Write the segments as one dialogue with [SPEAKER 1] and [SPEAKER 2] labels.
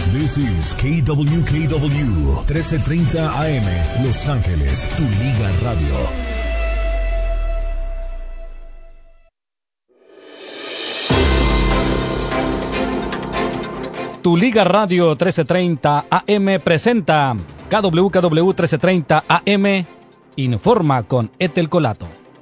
[SPEAKER 1] This is KWKW 1330 AM, Los Ángeles, Tu Liga Radio.
[SPEAKER 2] Tu Liga Radio 1330 AM presenta KWKW 1330 AM Informa con Ethel Colato.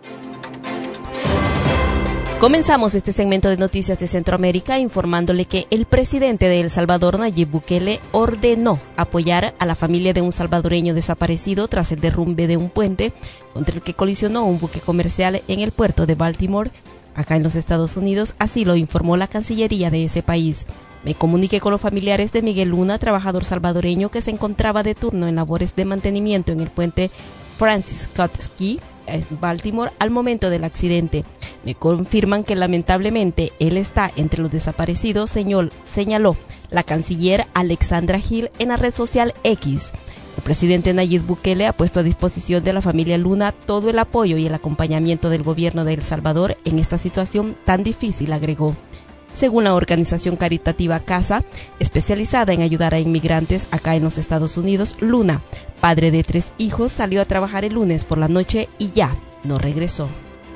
[SPEAKER 3] Comenzamos este segmento de noticias de Centroamérica informándole que el presidente de El Salvador, Nayib Bukele, ordenó apoyar a la familia de un salvadoreño desaparecido tras el derrumbe de un puente contra el que colisionó un buque comercial en el puerto de Baltimore, acá en los Estados Unidos. Así lo informó la Cancillería de ese país. Me comuniqué con los familiares de Miguel Luna, trabajador salvadoreño que se encontraba de turno en labores de mantenimiento en el puente Francis Scott Key en Baltimore al momento del accidente. Me confirman que lamentablemente él está entre los desaparecidos, señaló la canciller Alexandra Hill en la red social X. El presidente Nayib Bukele ha puesto a disposición de la familia Luna todo el apoyo y el acompañamiento del gobierno de El Salvador en esta situación tan difícil, agregó. Según la organización caritativa CASA, especializada en ayudar a inmigrantes acá en los Estados Unidos, Luna, padre de 3 hijos, salió a trabajar el lunes por la noche y ya no regresó.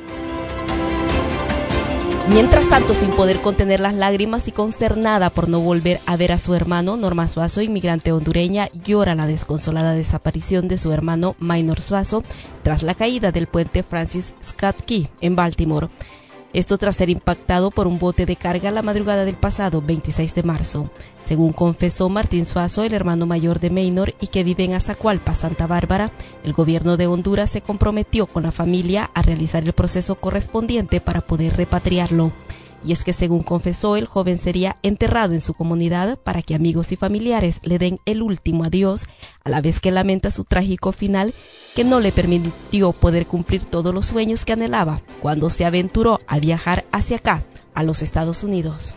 [SPEAKER 3] Mientras tanto, sin poder contener las lágrimas y consternada por no volver a ver a su hermano, Norma Suazo, inmigrante hondureña, llora la desconsolada desaparición de su hermano Maynor Suazo tras la caída del puente Francis Scott Key en Baltimore. Esto tras ser impactado por un bote de carga la madrugada del pasado 26 de marzo. Según confesó Martín Suazo, el hermano mayor de Maynor y que vive en Azacualpa, Santa Bárbara, el gobierno de Honduras se comprometió con la familia a realizar el proceso correspondiente para poder repatriarlo. Y es que según confesó, el joven sería enterrado en su comunidad para que amigos y familiares le den el último adiós, a la vez que lamenta su trágico final que no le permitió poder cumplir todos los sueños que anhelaba cuando se aventuró a viajar hacia acá, a los Estados Unidos.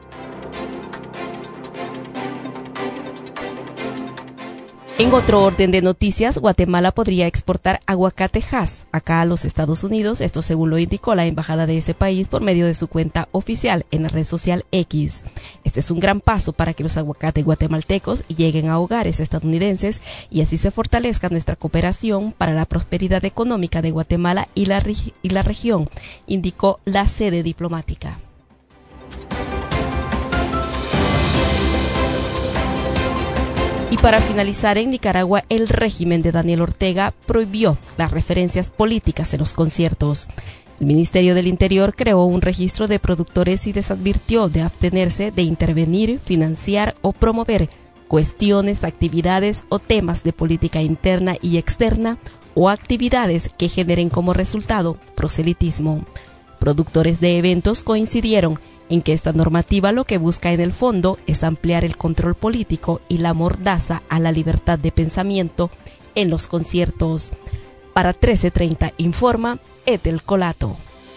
[SPEAKER 3] En otro orden de noticias, Guatemala podría exportar aguacate Hass acá a los Estados Unidos, esto según lo indicó la embajada de ese país por medio de su cuenta oficial en la red social X. Este es un gran paso para que los aguacates guatemaltecos lleguen a hogares estadounidenses y así se fortalezca nuestra cooperación para la prosperidad económica de Guatemala y la región, indicó la sede diplomática. Y para finalizar, en Nicaragua, el régimen de Daniel Ortega prohibió las referencias políticas en los conciertos. El Ministerio del Interior creó un registro de productores y les advirtió de abstenerse de intervenir, financiar o promover cuestiones, actividades o temas de política interna y externa o actividades que generen como resultado proselitismo. Productores de eventos coincidieron en que esta normativa lo que busca en el fondo es ampliar el control político y la mordaza a la libertad de pensamiento en los conciertos. Para 1330 informa Ethel Colato.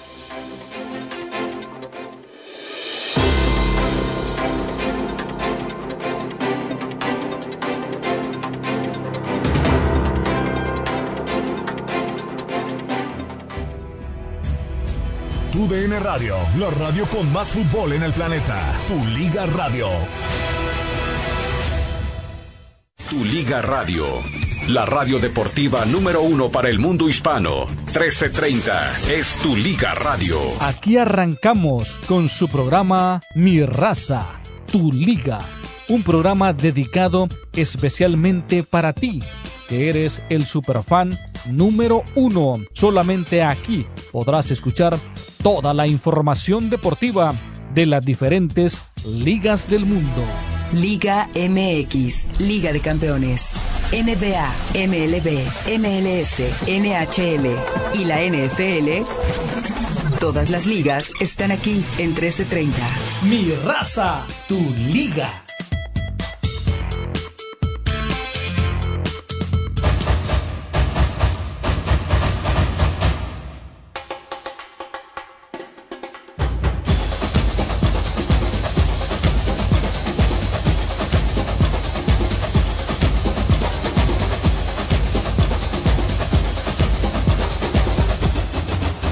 [SPEAKER 1] Tu DN Radio, la radio con más fútbol en el planeta. Tu Liga Radio.
[SPEAKER 4] Tu Liga Radio, la radio deportiva número 1 para el mundo hispano. 1330 es Tu Liga Radio.
[SPEAKER 2] Aquí arrancamos con su programa Mi Raza, Tu Liga. Un programa dedicado especialmente para ti, que eres el superfan número 1. Solamente aquí podrás escuchar toda la información deportiva de las diferentes ligas del mundo.
[SPEAKER 5] Liga MX, Liga de Campeones, NBA, MLB, MLS, NHL y la NFL. Todas las ligas están aquí en 1330.
[SPEAKER 2] Mi Raza, Tu Liga.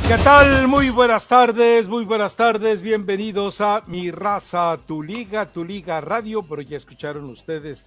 [SPEAKER 6] ¿Qué tal? Muy buenas tardes, bienvenidos a Mi Raza, Tu Liga Radio, pero ya escucharon ustedes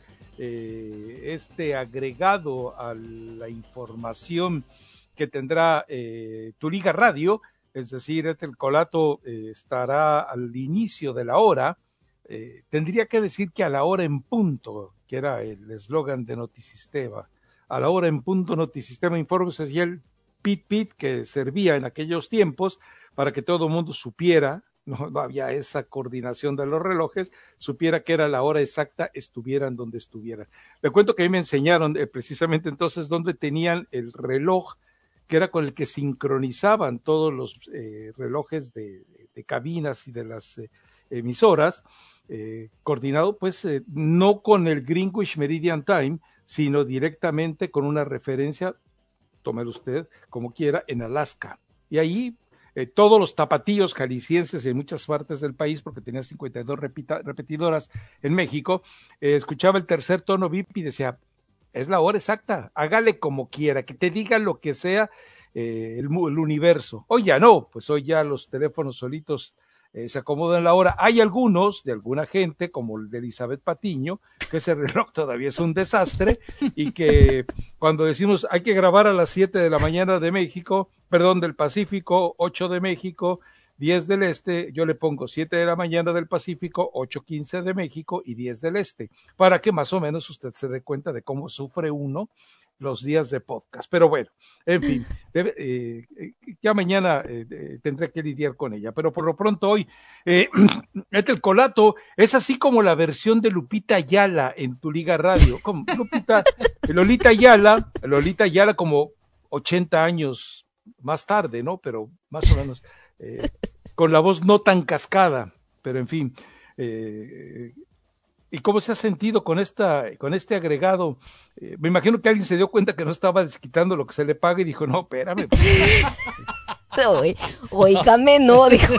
[SPEAKER 6] este agregado a la información que tendrá Tu Liga Radio, es decir, el Colato estará al inicio de la hora, tendría que decir que a la hora en punto, que era el eslogan de Notisistema, a la hora en punto Notisistema Informa, y el pit que servía en aquellos tiempos para que todo el mundo supiera, no había esa coordinación de los relojes, supiera que era la hora exacta, estuvieran donde estuvieran. Le cuento que a mí me enseñaron precisamente entonces donde tenían el reloj, que era con el que sincronizaban todos los relojes de cabinas y de las emisoras, coordinado pues no con el Greenwich Meridian Time, sino directamente con una referencia, tómelo usted como quiera, en Alaska. Y ahí todos los tapatíos jaliscienses en muchas partes del país, porque tenía 52 repetidoras en México, escuchaba el tercer tono VIP y decía, es la hora exacta, hágale como quiera, que te diga lo que sea el universo. Hoy ya no, pues hoy ya los teléfonos solitos se acomodan la hora. Hay algunos de alguna gente, como el de Elizabeth Patiño, que ese reloj todavía es un desastre y que cuando decimos hay que grabar a las 7 de la mañana de México, del Pacífico, 8 de México, 10 del Este, yo le pongo 7 de la mañana del Pacífico, 8:15 de México y 10 del Este, para que más o menos usted se dé cuenta de cómo sufre uno los días de podcast. Pero bueno, en fin, ya mañana tendré que lidiar con ella, pero por lo pronto hoy, el Colato es así como la versión de Lupita Ayala en Tu Liga Radio, como Lolita Ayala como 80 años más tarde, ¿no? Pero más o menos, con la voz no tan cascada, pero en fin, ¿y cómo se ha sentido con este agregado? Me imagino que alguien se dio cuenta que no estaba desquitando lo que se le paga y dijo, no, espérame.
[SPEAKER 3] Oígame, no, dijo.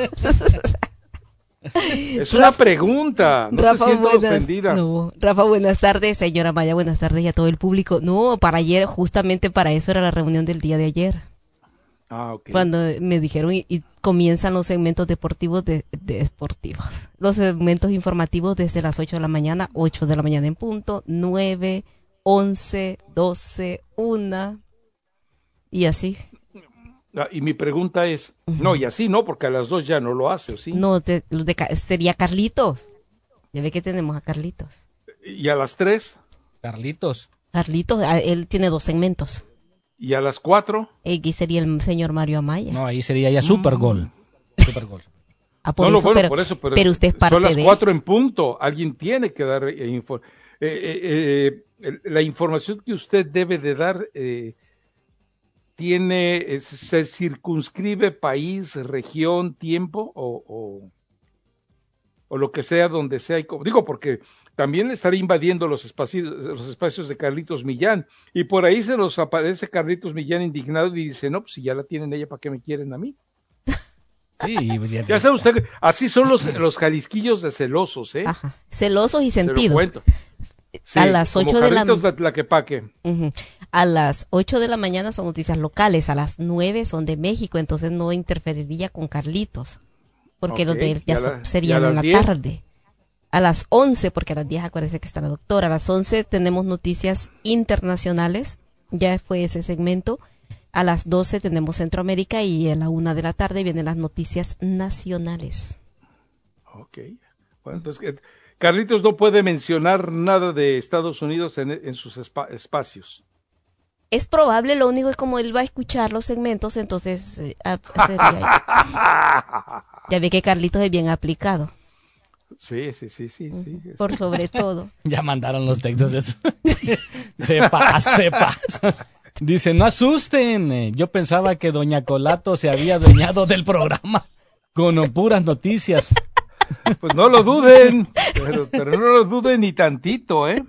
[SPEAKER 6] Es una pregunta, no Rafa, se sienta ofendida.
[SPEAKER 3] No, Rafa, buenas tardes, señora Maya, buenas tardes y a todo el público. No, para ayer, justamente para eso era la reunión del día de ayer.
[SPEAKER 6] Ah, okay.
[SPEAKER 3] Cuando me dijeron y comienzan los segmentos deportivos deportivos. Los segmentos informativos desde las 8 de la mañana, 8 de la mañana en punto, 9, 11, 12, 1 y así.
[SPEAKER 6] Y mi pregunta es, no, y así no, porque a las 2 ya no lo hace, ¿o sí?
[SPEAKER 3] No, sería Carlitos. Ya ve que tenemos a Carlitos.
[SPEAKER 6] ¿Y a las 3?
[SPEAKER 2] Carlitos,
[SPEAKER 3] él tiene 2 segmentos.
[SPEAKER 6] ¿Y a las 4?
[SPEAKER 3] Aquí sería el señor Mario Amaya.
[SPEAKER 2] No, ahí sería ya Supergol. Supergol.
[SPEAKER 6] Por eso,
[SPEAKER 3] pero usted es parte de
[SPEAKER 6] son las 4 en punto. Alguien tiene que dar la información que usted debe de dar. ¿Se circunscribe país, región, tiempo o lo que sea, donde sea? Digo, porque también estaría invadiendo los espacios de Carlitos Millán, y por ahí se los aparece Carlitos Millán indignado y dice, no, pues si ya la tienen ella, ¿para qué me quieren a mí?
[SPEAKER 2] Sí,
[SPEAKER 6] ya sabe usted, así son los jalisquillos de celosos, ¿eh?
[SPEAKER 3] Ajá. Celosos y sentidos.
[SPEAKER 6] Se lo cuento. Sí,
[SPEAKER 3] a las 8 de la
[SPEAKER 6] Tlaquepaque.
[SPEAKER 3] A las 8 de la mañana son noticias locales, a las 9 son de México, entonces no interferiría con Carlitos, porque los de él ya serían en la 10? Tarde. A las 11, porque a las 10 acuérdese que está la doctora, a las 11 tenemos noticias internacionales, ya fue ese segmento. A las 12 tenemos Centroamérica y a la 1 de la tarde vienen las noticias nacionales.
[SPEAKER 6] Ok, bueno, entonces Carlitos no puede mencionar nada de Estados Unidos en sus espacios.
[SPEAKER 3] Es probable, lo único es como él va a escuchar los segmentos, entonces ya ve que Carlitos es bien aplicado.
[SPEAKER 6] Sí.
[SPEAKER 3] Por sobre todo.
[SPEAKER 2] Ya mandaron los textos eso. Sepa. Dice, no asusten. Yo pensaba que doña Colato se había adueñado del programa con puras noticias.
[SPEAKER 6] Pues no lo duden, pero no lo duden ni tantito, ¿eh?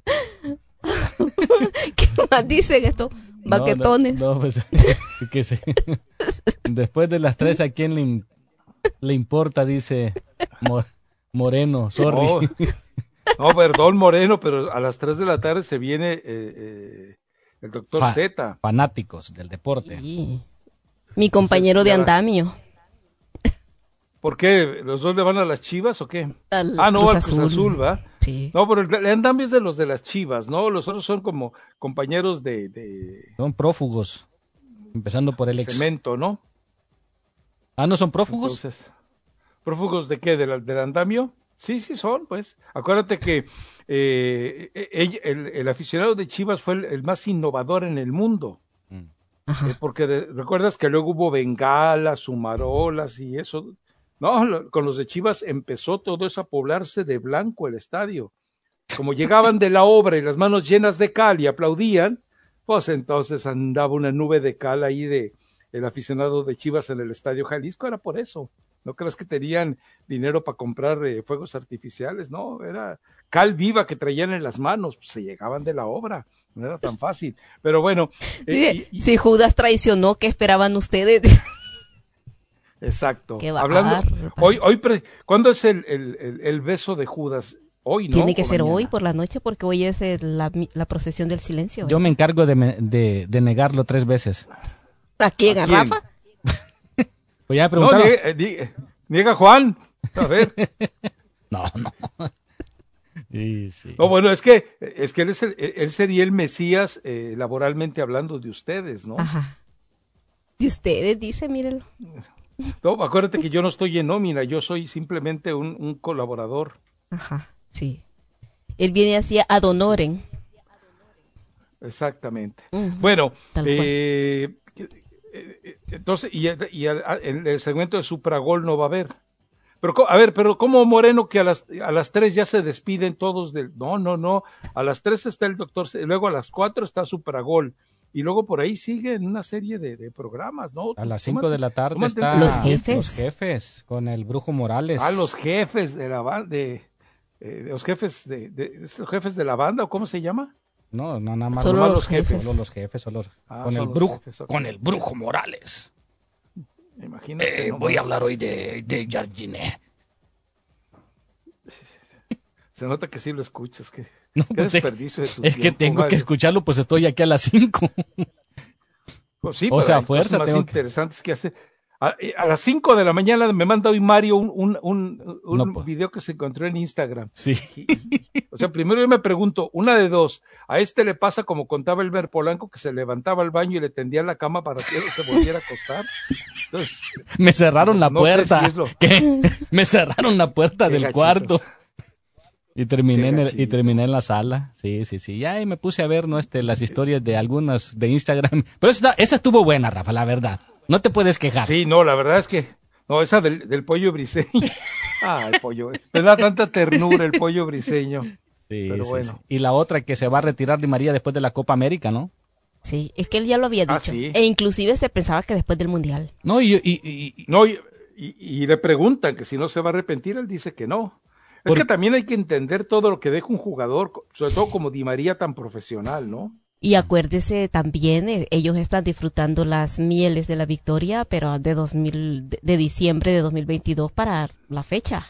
[SPEAKER 3] ¿Qué más dicen estos baquetones?
[SPEAKER 2] No, pues, después de las 3, ¿a quién le importa? Dice Moreno, sorry.
[SPEAKER 6] No, perdón, Moreno, pero a las 3 de la tarde se viene el doctor Z.
[SPEAKER 2] Fanáticos del deporte.
[SPEAKER 3] Sí. Mi compañero
[SPEAKER 6] Entonces,
[SPEAKER 3] de andamio.
[SPEAKER 6] ¿Por qué? ¿Los dos le van a las Chivas o qué?
[SPEAKER 3] Al
[SPEAKER 6] No,
[SPEAKER 3] Cruz
[SPEAKER 6] al Cruz Azul, ¿va?
[SPEAKER 3] Sí.
[SPEAKER 6] No, pero el andamio es de los de las Chivas, ¿no? Los otros son como compañeros de
[SPEAKER 2] Son prófugos, empezando por el ex.
[SPEAKER 6] cemento, ¿no?
[SPEAKER 2] ¿No son prófugos?
[SPEAKER 6] Entonces, ¿prófugos de qué? ¿Del andamio? Sí, sí son, pues. Acuérdate que el aficionado de Chivas fue el más innovador en el mundo.
[SPEAKER 3] Ajá.
[SPEAKER 6] Porque recuerdas que luego hubo bengalas, sumarolas y eso. No, con los de Chivas empezó todo eso a poblarse de blanco el estadio. Como llegaban de la obra y las manos llenas de cal y aplaudían, pues entonces andaba una nube de cal ahí de el aficionado de Chivas en el Estadio Jalisco. Era por eso. ¿No crees que tenían dinero para comprar fuegos artificiales? No, era cal viva que traían en las manos. Pues se llegaban de la obra. No era tan fácil. Pero bueno.
[SPEAKER 3] Si Judas traicionó, ¿qué esperaban ustedes?
[SPEAKER 6] Exacto.
[SPEAKER 3] Qué
[SPEAKER 6] Hablando, ¿cuándo es el beso de Judas? Hoy, ¿no?
[SPEAKER 3] Tiene que
[SPEAKER 6] ¿O
[SPEAKER 3] ser
[SPEAKER 6] mañana?
[SPEAKER 3] hoy por la noche porque hoy es la procesión del silencio.
[SPEAKER 2] Yo me encargo de negarlo 3 veces.
[SPEAKER 3] ¿A quién? ¿A
[SPEAKER 6] quién?
[SPEAKER 3] Rafa?
[SPEAKER 2] Pues ya me
[SPEAKER 6] No,
[SPEAKER 2] preguntaron.
[SPEAKER 6] niega Juan. A ver.
[SPEAKER 2] No. Sí.
[SPEAKER 6] No, bueno, es que él sería el Mesías laboralmente hablando de ustedes, ¿no?
[SPEAKER 3] Ajá. De ustedes, dice, mírenlo.
[SPEAKER 6] No, acuérdate que yo no estoy en nómina, yo soy simplemente un colaborador.
[SPEAKER 3] Ajá, sí. Él viene así ad honorem.
[SPEAKER 6] Exactamente.
[SPEAKER 3] Ujú,
[SPEAKER 6] Bueno,
[SPEAKER 3] tal cual.
[SPEAKER 6] entonces, en el segmento de Supragol no va a haber. Pero, a ver, pero ¿cómo Moreno que a las 3 ya se despiden todos del... No. A las 3 está el doctor, luego a las 4 está Supragol. Y luego por ahí siguen una serie de programas, ¿no?
[SPEAKER 2] A las 5 de la tarde está
[SPEAKER 3] Los Jefes.
[SPEAKER 2] Los Jefes con el Brujo Morales.
[SPEAKER 6] Los jefes de la banda, los jefes ¿los jefes de la banda o cómo se llama?
[SPEAKER 2] No, nada más.
[SPEAKER 3] Solo los jefes.
[SPEAKER 2] Solo los jefes, con
[SPEAKER 6] son
[SPEAKER 2] el
[SPEAKER 6] los
[SPEAKER 2] Brujo.
[SPEAKER 6] jefes, ok.
[SPEAKER 2] Con el Brujo Morales.
[SPEAKER 6] Imagínate.
[SPEAKER 2] Voy a hablar hoy de Jardiné.
[SPEAKER 6] Se nota que sí lo escuchas, que
[SPEAKER 2] No,
[SPEAKER 6] qué
[SPEAKER 2] pues
[SPEAKER 6] desperdicio de tu
[SPEAKER 2] es que
[SPEAKER 6] tiempo,
[SPEAKER 2] tengo que
[SPEAKER 6] Mario.
[SPEAKER 2] escucharlo, pues estoy aquí a las 5.
[SPEAKER 6] Pues sí,
[SPEAKER 2] O
[SPEAKER 6] pero
[SPEAKER 2] sea,
[SPEAKER 6] hay
[SPEAKER 2] fuerza
[SPEAKER 6] cosas más
[SPEAKER 2] tengo que-
[SPEAKER 6] interesantes que hacer. A las 5 de la mañana me manda hoy Mario un
[SPEAKER 2] No, pues.
[SPEAKER 6] video que se encontró en Instagram.
[SPEAKER 2] Sí.
[SPEAKER 6] O sea, primero yo me pregunto, una de dos, a este le pasa como contaba Elmer Polanco, que se levantaba al baño y le tendía la cama para que se volviera a acostar. Entonces,
[SPEAKER 2] Me cerraron la
[SPEAKER 6] no sé
[SPEAKER 2] puerta.
[SPEAKER 6] si es lo-
[SPEAKER 2] ¿Qué? Me cerraron la puerta
[SPEAKER 6] Qué
[SPEAKER 2] del
[SPEAKER 6] gachitos.
[SPEAKER 2] cuarto. Y terminé
[SPEAKER 6] Qué gachito.
[SPEAKER 2] terminé en la sala. Sí. Ya ahí me puse a ver las historias de algunas de Instagram. Pero esa estuvo buena, Rafa, la verdad. No te puedes quejar.
[SPEAKER 6] sí, no, la verdad es que, no, esa del pollo briseño. El pollo, me da tanta ternura el pollo briseño.
[SPEAKER 2] Sí,
[SPEAKER 6] Pero bueno.
[SPEAKER 2] sí. Y la otra que se va a retirar Di María después de la Copa América, ¿no?
[SPEAKER 3] Sí, es que él ya lo había dicho.
[SPEAKER 6] Sí.
[SPEAKER 3] E inclusive se pensaba que después del Mundial.
[SPEAKER 2] No,
[SPEAKER 6] No, y le preguntan que si no se va a arrepentir, él dice que no. Es que también hay que entender todo lo que deja un jugador, sobre todo como Di María tan profesional, ¿no?
[SPEAKER 3] Y acuérdese también, ellos están disfrutando las mieles de la victoria, pero de diciembre de 2022 para la fecha.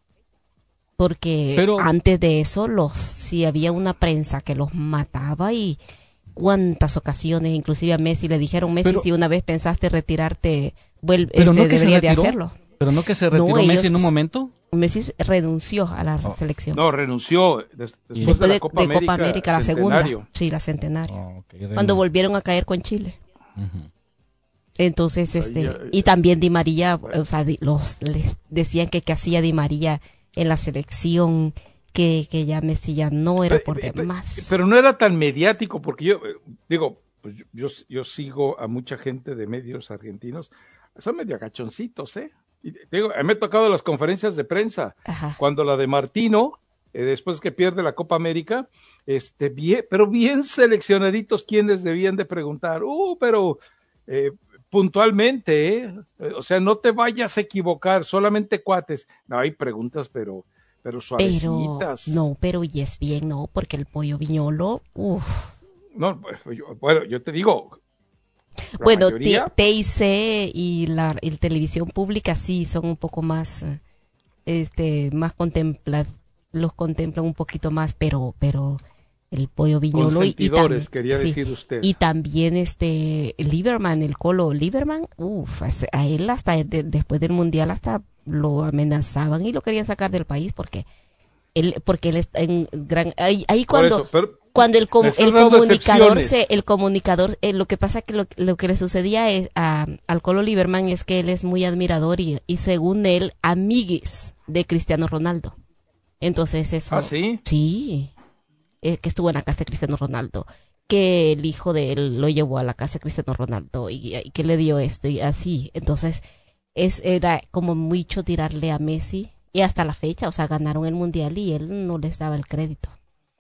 [SPEAKER 3] Porque
[SPEAKER 2] Pero-
[SPEAKER 3] antes de eso, si había una prensa que los mataba y cuántas ocasiones, inclusive a Messi le dijeron, Messi,
[SPEAKER 2] Pero-
[SPEAKER 3] si una vez pensaste retirarte,
[SPEAKER 2] Pero no que se
[SPEAKER 3] deberías de
[SPEAKER 2] retiró.
[SPEAKER 3] hacerlo.
[SPEAKER 2] Pero no que se retiró
[SPEAKER 3] No,
[SPEAKER 2] Messi
[SPEAKER 3] ellos-
[SPEAKER 2] en un momento.
[SPEAKER 3] Messi renunció a la selección.
[SPEAKER 6] No, renunció después
[SPEAKER 3] Después
[SPEAKER 6] de la Copa América,
[SPEAKER 3] Copa América, la
[SPEAKER 6] Centenario.
[SPEAKER 3] segunda. Sí, la centenario.
[SPEAKER 2] Oh, ok,
[SPEAKER 3] Cuando volvieron a caer con Chile.
[SPEAKER 2] Ujú.
[SPEAKER 3] Entonces,
[SPEAKER 6] ya-
[SPEAKER 3] y también Di María, o sea, les decían que hacía Di María en la selección, que ya Messi ya no era por demás.
[SPEAKER 6] Pero no era tan mediático, porque yo digo, pues yo sigo a mucha gente de medios argentinos, son medio agachoncitos, ¿eh? Y te digo, me he tocado las conferencias de prensa,
[SPEAKER 3] Ajá.
[SPEAKER 6] cuando la de Martino, después que pierde la Copa América, pero bien seleccionaditos quienes debían de preguntar, pero puntualmente, o sea, no te vayas a equivocar, solamente cuates. No, hay preguntas, pero suavecitas.
[SPEAKER 3] Pero y es bien, no, porque el pollo viñolo,
[SPEAKER 6] No, bueno, yo te digo. la
[SPEAKER 3] Bueno,
[SPEAKER 6] mayoría-
[SPEAKER 3] TIC y la televisión pública sí son un poco más, más los contemplan un poquito más, pero el Pollo Viñolo
[SPEAKER 6] Consentidores, quería
[SPEAKER 3] sí,
[SPEAKER 6] decir usted.
[SPEAKER 3] y también Lieberman, el Colo Lieberman, a él hasta después del Mundial hasta lo amenazaban y lo querían sacar del país porque él está en gran ahí cuando
[SPEAKER 6] eso, pero
[SPEAKER 3] cuando el
[SPEAKER 6] estás dando
[SPEAKER 3] comunicador lo que pasa que lo que le sucedía al Colo Lieberman es que él es muy admirador y según él amiguis de Cristiano Ronaldo. Entonces eso.
[SPEAKER 6] ¿Ah, sí?
[SPEAKER 3] Sí. Que estuvo en la casa de Cristiano Ronaldo, que el hijo de él lo llevó a la casa de Cristiano Ronaldo y que le dio esto y así. Entonces era como mucho tirarle a Messi y hasta la fecha, o sea, ganaron el Mundial y él no les daba el crédito.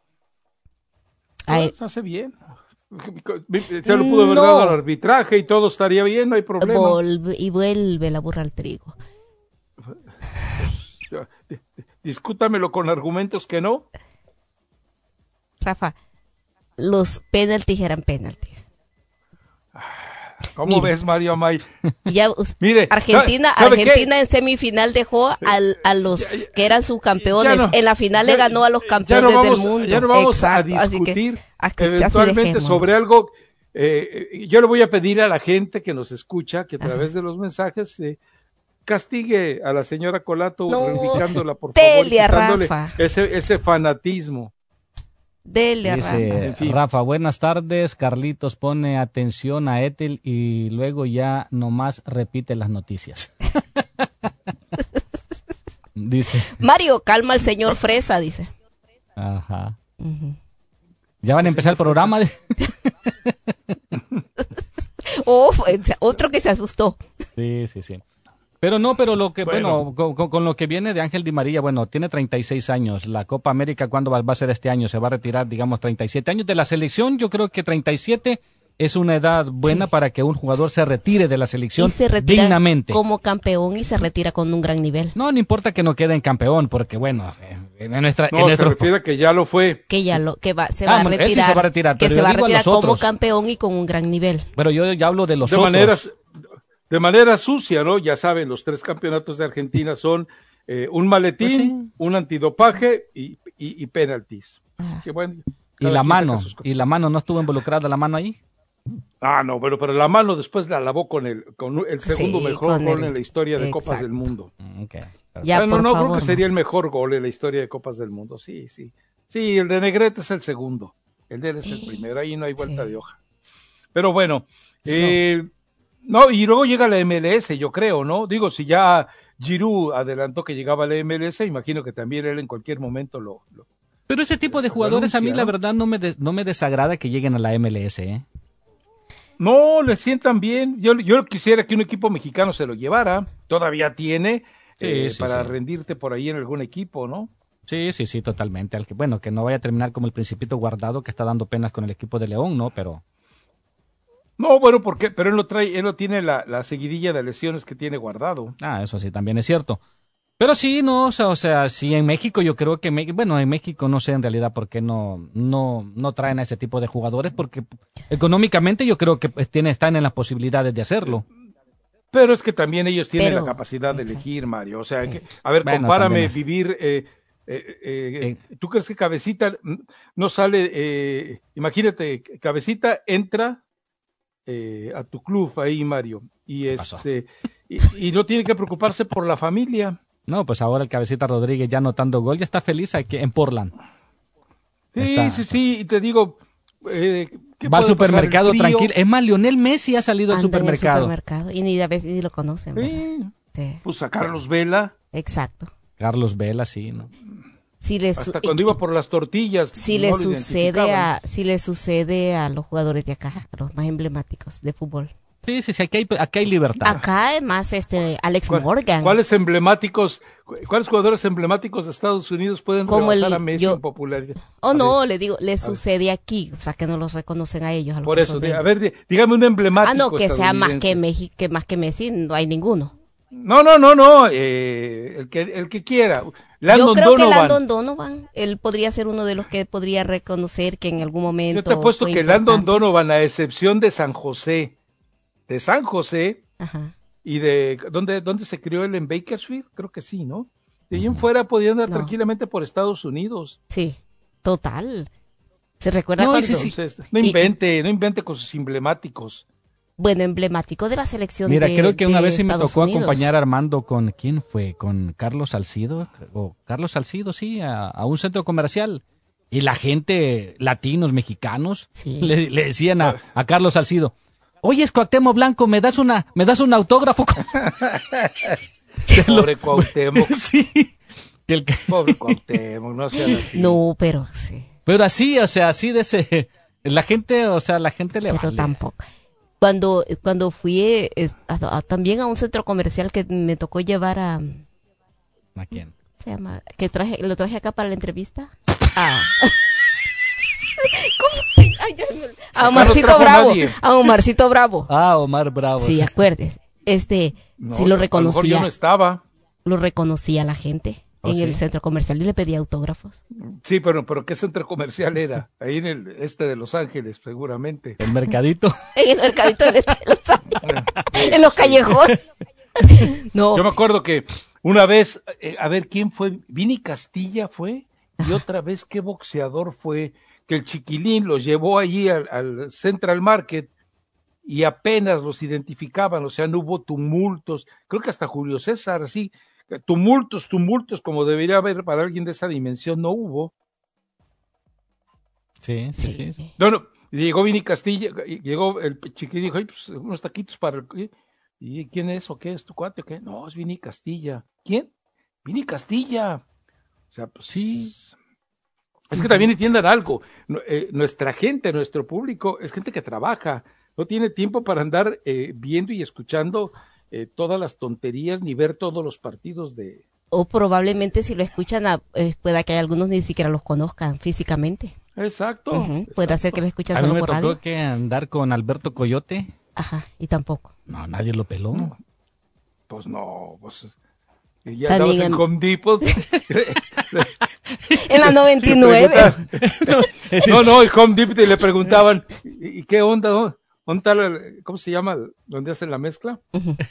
[SPEAKER 6] Se hace bien. Se lo pudo haber dado al arbitraje y todo estaría bien, no hay problema.
[SPEAKER 3] Vuelve la burra al trigo.
[SPEAKER 6] Discútamelo con argumentos que no.
[SPEAKER 3] Rafa, los penaltis eran penaltis.
[SPEAKER 6] ¿Cómo ves, Mario Amay?
[SPEAKER 3] Ya,
[SPEAKER 6] Mire,
[SPEAKER 3] Argentina en semifinal dejó a los que eran subcampeones. En la final le ganó a los campeones del mundo.
[SPEAKER 6] Ya no vamos a discutir eventualmente sobre algo. Yo le voy a pedir a la gente que nos escucha que a través de los mensajes castigue a la señora Colato, reivindicándola, por favor, quitándole ese fanatismo.
[SPEAKER 3] Dele,
[SPEAKER 2] dice Rafa, buenas tardes. Carlitos pone atención a Ethel y luego ya nomás repite las noticias. Dice
[SPEAKER 3] Mario, calma al señor Fresa, dice.
[SPEAKER 2] Ajá. Ya van a empezar el programa.
[SPEAKER 3] Otro que se asustó.
[SPEAKER 2] Sí. Pero lo que, bueno, con lo que viene de Ángel Di María, bueno, tiene 36 años. La Copa América, ¿cuándo va a ser este año? Se va a retirar, digamos, 37 años de la selección. Yo creo que 37 es una edad buena para que un jugador se retire de la selección dignamente.
[SPEAKER 3] Como campeón y se retira con un gran nivel.
[SPEAKER 2] No importa que no quede en campeón, porque bueno,
[SPEAKER 6] se refiere a que ya lo fue.
[SPEAKER 3] Se va a retirar.
[SPEAKER 2] Sí se va a retirar,
[SPEAKER 3] que se va a retirar como campeón y con un gran nivel.
[SPEAKER 2] Pero yo ya hablo de los otros.
[SPEAKER 6] De manera sucia, ¿no? Ya saben, los 3 campeonatos de Argentina son un maletín, un antidopaje y penaltis. Así que bueno.
[SPEAKER 2] ¿Y la mano no estuvo involucrada la mano ahí?
[SPEAKER 6] No, pero la mano después la lavó con el segundo mejor gol en la historia de Copas del Mundo.
[SPEAKER 2] Okay.
[SPEAKER 6] Creo que sería el mejor gol en la historia de Copas del Mundo. Sí, el de Negrete es el segundo. El de él es el primero, ahí no hay vuelta de hoja. Pero bueno, y luego llega la MLS, yo creo, ¿no? Digo, si ya Giroud adelantó que llegaba a la MLS, imagino que también él en cualquier momento lo
[SPEAKER 2] Pero ese tipo de jugadores a mí, la verdad, no me desagrada que lleguen a la MLS, ¿eh?
[SPEAKER 6] No, le sientan bien. Yo quisiera que un equipo mexicano se lo llevara. Todavía tiene para rendirte por ahí en algún equipo, ¿no?
[SPEAKER 2] Sí, totalmente. Que no vaya a terminar como el Principito Guardado, que está dando penas con el equipo de León, ¿no?
[SPEAKER 6] No, bueno, pero él no tiene la seguidilla de lesiones que tiene Guardado.
[SPEAKER 2] Eso sí, también es cierto. Pero sí, no, o sea, sí, en México yo creo que, en México no sé en realidad por qué no traen a ese tipo de jugadores, porque económicamente yo creo que están en las posibilidades de hacerlo.
[SPEAKER 6] Pero es que también ellos tienen la capacidad de elegir, Mario. O sea, compárame vivir. ¿Tú crees que Cabecita no sale? Imagínate, Cabecita entra a tu club ahí, Mario, y y no tiene que preocuparse por la familia.
[SPEAKER 2] No, pues ahora el Cabecita Rodríguez ya anotando gol, ya está feliz aquí en Portland.
[SPEAKER 6] Sí, y te digo,
[SPEAKER 2] va al supermercado tranquilo. Es más, Lionel Messi ha salido al supermercado.
[SPEAKER 3] Y ni lo conocen.
[SPEAKER 6] Sí. Pues a Carlos Vela.
[SPEAKER 3] Exacto.
[SPEAKER 2] Carlos Vela, sí, ¿no?
[SPEAKER 6] Hasta cuando iba por las tortillas.
[SPEAKER 3] Si le sucede a los jugadores de acá, a los más emblemáticos de fútbol.
[SPEAKER 2] Sí, aquí hay libertad.
[SPEAKER 3] Acá además Alex Morgan.
[SPEAKER 6] ¿Cuáles jugadores emblemáticos de Estados Unidos pueden rebasar a Messi en popularidad?
[SPEAKER 3] Le sucede aquí, o sea que no los reconocen a ellos.
[SPEAKER 6] Por eso, dígame un emblemático.
[SPEAKER 3] Que sea más que Messi, no hay ninguno.
[SPEAKER 6] No, el que quiera.
[SPEAKER 3] Yo creo que Landon Donovan, él podría ser uno de los que podría reconocer que en algún momento.
[SPEAKER 6] Yo te apuesto que Landon Donovan, a excepción de San José,
[SPEAKER 3] ajá,
[SPEAKER 6] y de ¿dónde se crió él? En Bakersfield, creo que sí, ¿no? De ahí en fuera podía andar tranquilamente por Estados Unidos.
[SPEAKER 3] Sí, total. ¿Se recuerda
[SPEAKER 6] No,
[SPEAKER 3] cuando?
[SPEAKER 6] entonces, no invente con sus emblemáticos.
[SPEAKER 3] Bueno, emblemático de la selección.
[SPEAKER 2] Mira,
[SPEAKER 3] de
[SPEAKER 2] creo que una
[SPEAKER 3] de
[SPEAKER 2] vez sí me
[SPEAKER 3] Estados
[SPEAKER 2] tocó
[SPEAKER 3] Unidos.
[SPEAKER 2] acompañar a Armando con, ¿quién fue? Con Carlos Salcido, sí, a un centro comercial. Y la gente, latinos, mexicanos,
[SPEAKER 3] Sí.
[SPEAKER 2] le decían a Carlos Salcido, oye, es Cuauhtémoc Blanco, ¿me das un autógrafo?
[SPEAKER 6] Pobre Cuauhtémoc.
[SPEAKER 2] Sí.
[SPEAKER 6] Pobre Cuauhtémoc, no sean así.
[SPEAKER 3] No, pero sí.
[SPEAKER 2] Pero así, o sea, así de ese... La gente le
[SPEAKER 3] Pero
[SPEAKER 2] vale.
[SPEAKER 3] tampoco. Cuando fui también a un centro comercial que me tocó llevar a...
[SPEAKER 2] ¿A quién?
[SPEAKER 3] Se llama... lo traje acá para la entrevista. ¿Cómo se Ay, ya me- A Omarcito
[SPEAKER 6] trajo
[SPEAKER 3] Bravo.
[SPEAKER 6] nadie.
[SPEAKER 3] A Omarcito Bravo.
[SPEAKER 2] Omar Bravo.
[SPEAKER 3] Sí, acuérdese.
[SPEAKER 6] No,
[SPEAKER 3] sí
[SPEAKER 6] a
[SPEAKER 3] lo
[SPEAKER 6] lo mejor yo
[SPEAKER 3] reconocía.
[SPEAKER 6] no estaba.
[SPEAKER 3] Lo reconocía la gente
[SPEAKER 2] ¿Oh,
[SPEAKER 3] en
[SPEAKER 2] sí?
[SPEAKER 3] el centro comercial y le pedía autógrafos.
[SPEAKER 6] Sí, pero ¿qué centro comercial era? Ahí en el de Los Ángeles, seguramente.
[SPEAKER 2] El mercadito.
[SPEAKER 3] En el mercadito del este de Los Ángeles. En los callejones. No.
[SPEAKER 6] Yo me acuerdo que una vez, a ver, ¿quién fue? Vini Castilla fue, y otra vez, ¿qué boxeador fue? Que el Chiquilín los llevó allí al Central Market y apenas los identificaban, o sea, no hubo tumultos. Creo que hasta Julio César, sí, tumultos, como debería haber para alguien de esa dimensión, no hubo.
[SPEAKER 2] Sí.
[SPEAKER 6] No, llegó Vini Castilla, llegó el Chiquilín y dijo, "Ay, pues, unos taquitos para... ¿Y quién es o qué? ¿Es tu cuate o qué? No, es Vini Castilla. ¿Quién? Vini Castilla. O sea, pues sí. Es que también entiendan algo. Nuestra gente, nuestro público, es gente que trabaja. No tiene tiempo para andar viendo y escuchando todas las tonterías ni ver todos los partidos de...
[SPEAKER 3] O probablemente si lo escuchan, pueda que algunos ni siquiera los conozcan físicamente.
[SPEAKER 6] Exacto.
[SPEAKER 3] Ujú. Puede ser que lo escuchen
[SPEAKER 2] A mí
[SPEAKER 3] solo
[SPEAKER 2] me
[SPEAKER 3] por
[SPEAKER 2] tocó
[SPEAKER 3] radio.
[SPEAKER 2] que andar con Alberto Coyote.
[SPEAKER 3] Ajá, y tampoco.
[SPEAKER 2] No, nadie lo peló.
[SPEAKER 6] Pues no, pues... Ya
[SPEAKER 3] También
[SPEAKER 6] andabas en Home Depot.
[SPEAKER 3] En la 99.
[SPEAKER 6] No, en Home Depot y le preguntaban, ¿y qué onda? ¿Dónde está ¿cómo se llama? ¿Dónde hacen la mezcla?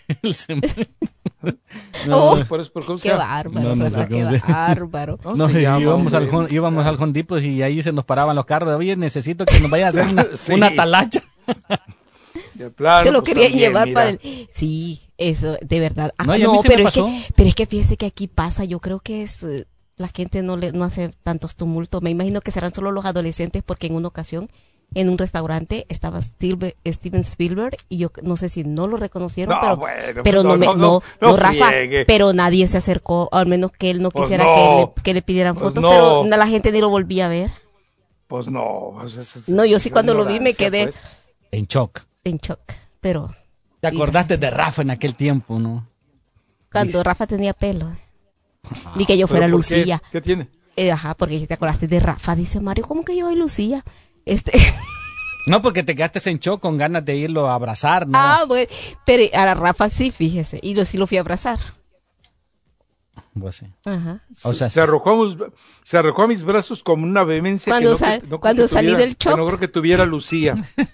[SPEAKER 3] Oh,
[SPEAKER 6] ¿Cómo se
[SPEAKER 3] qué
[SPEAKER 6] llama?
[SPEAKER 3] bárbaro,
[SPEAKER 2] No sé
[SPEAKER 3] Rafa, qué
[SPEAKER 2] cómo se-
[SPEAKER 3] bárbaro.
[SPEAKER 6] ¿Cómo
[SPEAKER 2] No,
[SPEAKER 6] se llama,
[SPEAKER 2] íbamos
[SPEAKER 6] hombre?
[SPEAKER 2] al Home Depot y ahí se nos paraban los carros. Oye, necesito que nos vayan a hacer
[SPEAKER 6] Sí.
[SPEAKER 2] una talacha.
[SPEAKER 6] De plano,
[SPEAKER 3] Se lo
[SPEAKER 6] pues,
[SPEAKER 3] querían
[SPEAKER 6] también,
[SPEAKER 3] llevar
[SPEAKER 6] mira.
[SPEAKER 3] para el... Sí, eso, de verdad.
[SPEAKER 2] No, y a mí sí me pasó.
[SPEAKER 3] Pero es que fíjese que aquí pasa, yo creo que es... la gente no hace tantos tumultos. Me imagino que serán solo los adolescentes porque en una ocasión en un restaurante estaba Steven Spielberg y yo no sé si no lo reconocieron,
[SPEAKER 6] No,
[SPEAKER 3] pero,
[SPEAKER 6] bueno,
[SPEAKER 3] pero
[SPEAKER 6] no
[SPEAKER 3] Rafa,
[SPEAKER 6] friegue.
[SPEAKER 3] pero nadie se acercó, al menos que él no
[SPEAKER 6] Pues
[SPEAKER 3] quisiera
[SPEAKER 6] no.
[SPEAKER 3] que le pidieran
[SPEAKER 6] Pues
[SPEAKER 3] fotos,
[SPEAKER 6] no.
[SPEAKER 3] pero la gente ni lo volvía a ver.
[SPEAKER 6] Pues no. Pues es
[SPEAKER 3] No, yo sí cuando lo vi me
[SPEAKER 6] ignorancia,
[SPEAKER 3] quedé
[SPEAKER 6] pues.
[SPEAKER 2] En shock.
[SPEAKER 3] en shock, pero
[SPEAKER 2] ¿Te acordaste de Rafa en aquel tiempo, no?
[SPEAKER 3] cuando Rafa tenía pelo, ni que yo fuera
[SPEAKER 6] ¿Pero por qué?
[SPEAKER 3] Lucía.
[SPEAKER 6] ¿Qué tiene?
[SPEAKER 3] Ajá, porque si te acordaste de Rafa, dice Mario, ¿cómo que yo soy Lucía?
[SPEAKER 2] No, porque te quedaste en shock con ganas de irlo a abrazar, ¿no?
[SPEAKER 3] Ah, bueno, pero a la Rafa sí, fíjese, y sí lo fui a abrazar.
[SPEAKER 2] Pues sí.
[SPEAKER 3] Ajá.
[SPEAKER 2] O sea,
[SPEAKER 6] se arrojó a mis brazos como una vehemencia
[SPEAKER 3] Cuando
[SPEAKER 6] que
[SPEAKER 3] sal-
[SPEAKER 6] no creo
[SPEAKER 3] cuando
[SPEAKER 6] que
[SPEAKER 3] salí
[SPEAKER 6] tuviera-
[SPEAKER 3] del
[SPEAKER 6] que
[SPEAKER 3] shock.
[SPEAKER 6] no creo que tuviera Lucía.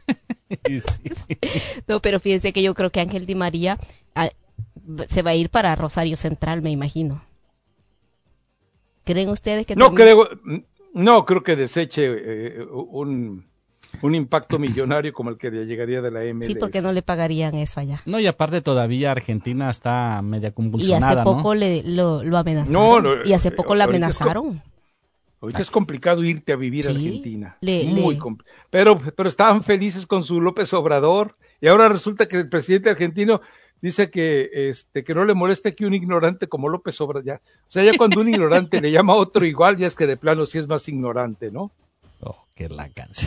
[SPEAKER 3] No, pero fíjense que yo creo que Ángel Di María se va a ir para Rosario Central, me imagino. ¿Creen ustedes que
[SPEAKER 6] No creo que deseche un impacto millonario como el que le llegaría de la MLS.
[SPEAKER 3] Sí, porque no le pagarían eso allá.
[SPEAKER 2] No, y aparte todavía Argentina está media
[SPEAKER 3] Y
[SPEAKER 2] convulsionada,
[SPEAKER 3] hace poco
[SPEAKER 2] ¿no?
[SPEAKER 3] lo amenazaron.
[SPEAKER 6] No,
[SPEAKER 3] y hace poco lo
[SPEAKER 6] ahorita es
[SPEAKER 3] amenazaron.
[SPEAKER 6] Ahorita es complicado irte a vivir a
[SPEAKER 3] Sí,
[SPEAKER 6] Argentina.
[SPEAKER 3] le-
[SPEAKER 6] Pero estaban felices con su López Obrador y ahora resulta que el presidente argentino dice que no le moleste que un ignorante como López Obrador. Ya. O sea, ya cuando un ignorante le llama a otro igual, ya es que de plano sí es más ignorante, ¿no?
[SPEAKER 2] Oh, qué la canción.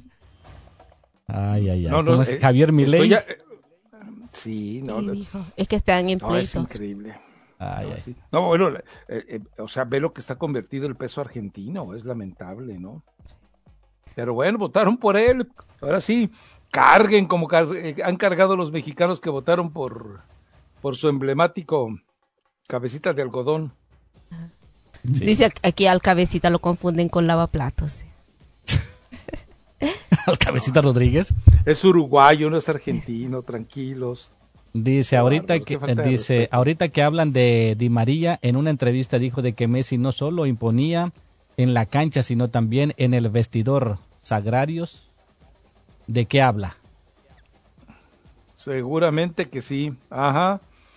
[SPEAKER 2] Ay.
[SPEAKER 6] No,
[SPEAKER 2] ¿Cómo es? Javier Milei.
[SPEAKER 6] Sí,
[SPEAKER 3] Sí, dijo. Es que están en
[SPEAKER 6] No, es
[SPEAKER 3] pleitos.
[SPEAKER 6] increíble.
[SPEAKER 2] Ay.
[SPEAKER 6] Sí. No, bueno, o sea, ve lo que está convertido el peso argentino, es lamentable, ¿no? Pero bueno, votaron por él, ahora sí, carguen como han cargado los mexicanos que votaron por su emblemático cabecita de algodón.
[SPEAKER 2] Sí.
[SPEAKER 3] Dice aquí al cabecita lo confunden con lavaplatos.
[SPEAKER 2] Al Cabecita Rodríguez.
[SPEAKER 6] Es uruguayo, no es argentino, tranquilos.
[SPEAKER 2] Dice, ahorita
[SPEAKER 6] bárbaro,
[SPEAKER 2] que
[SPEAKER 6] qué falta de respeto.
[SPEAKER 2] ahorita que hablan de Di María, en una entrevista dijo de que Messi no solo imponía en la cancha, sino también en el vestidor. agrarios, ¿de qué habla?
[SPEAKER 6] Seguramente que sí, ajá.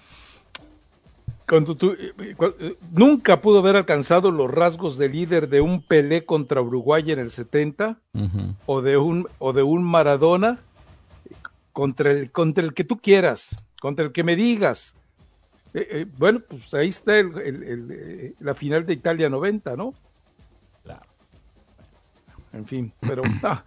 [SPEAKER 6] Nunca pudo haber alcanzado los rasgos de líder de un Pelé contra Uruguay en el 70, o de un Maradona contra el que tú quieras, contra el que me digas. Bueno, pues ahí está la final de Italia 90, ¿no?
[SPEAKER 2] Claro.
[SPEAKER 6] En fin, pero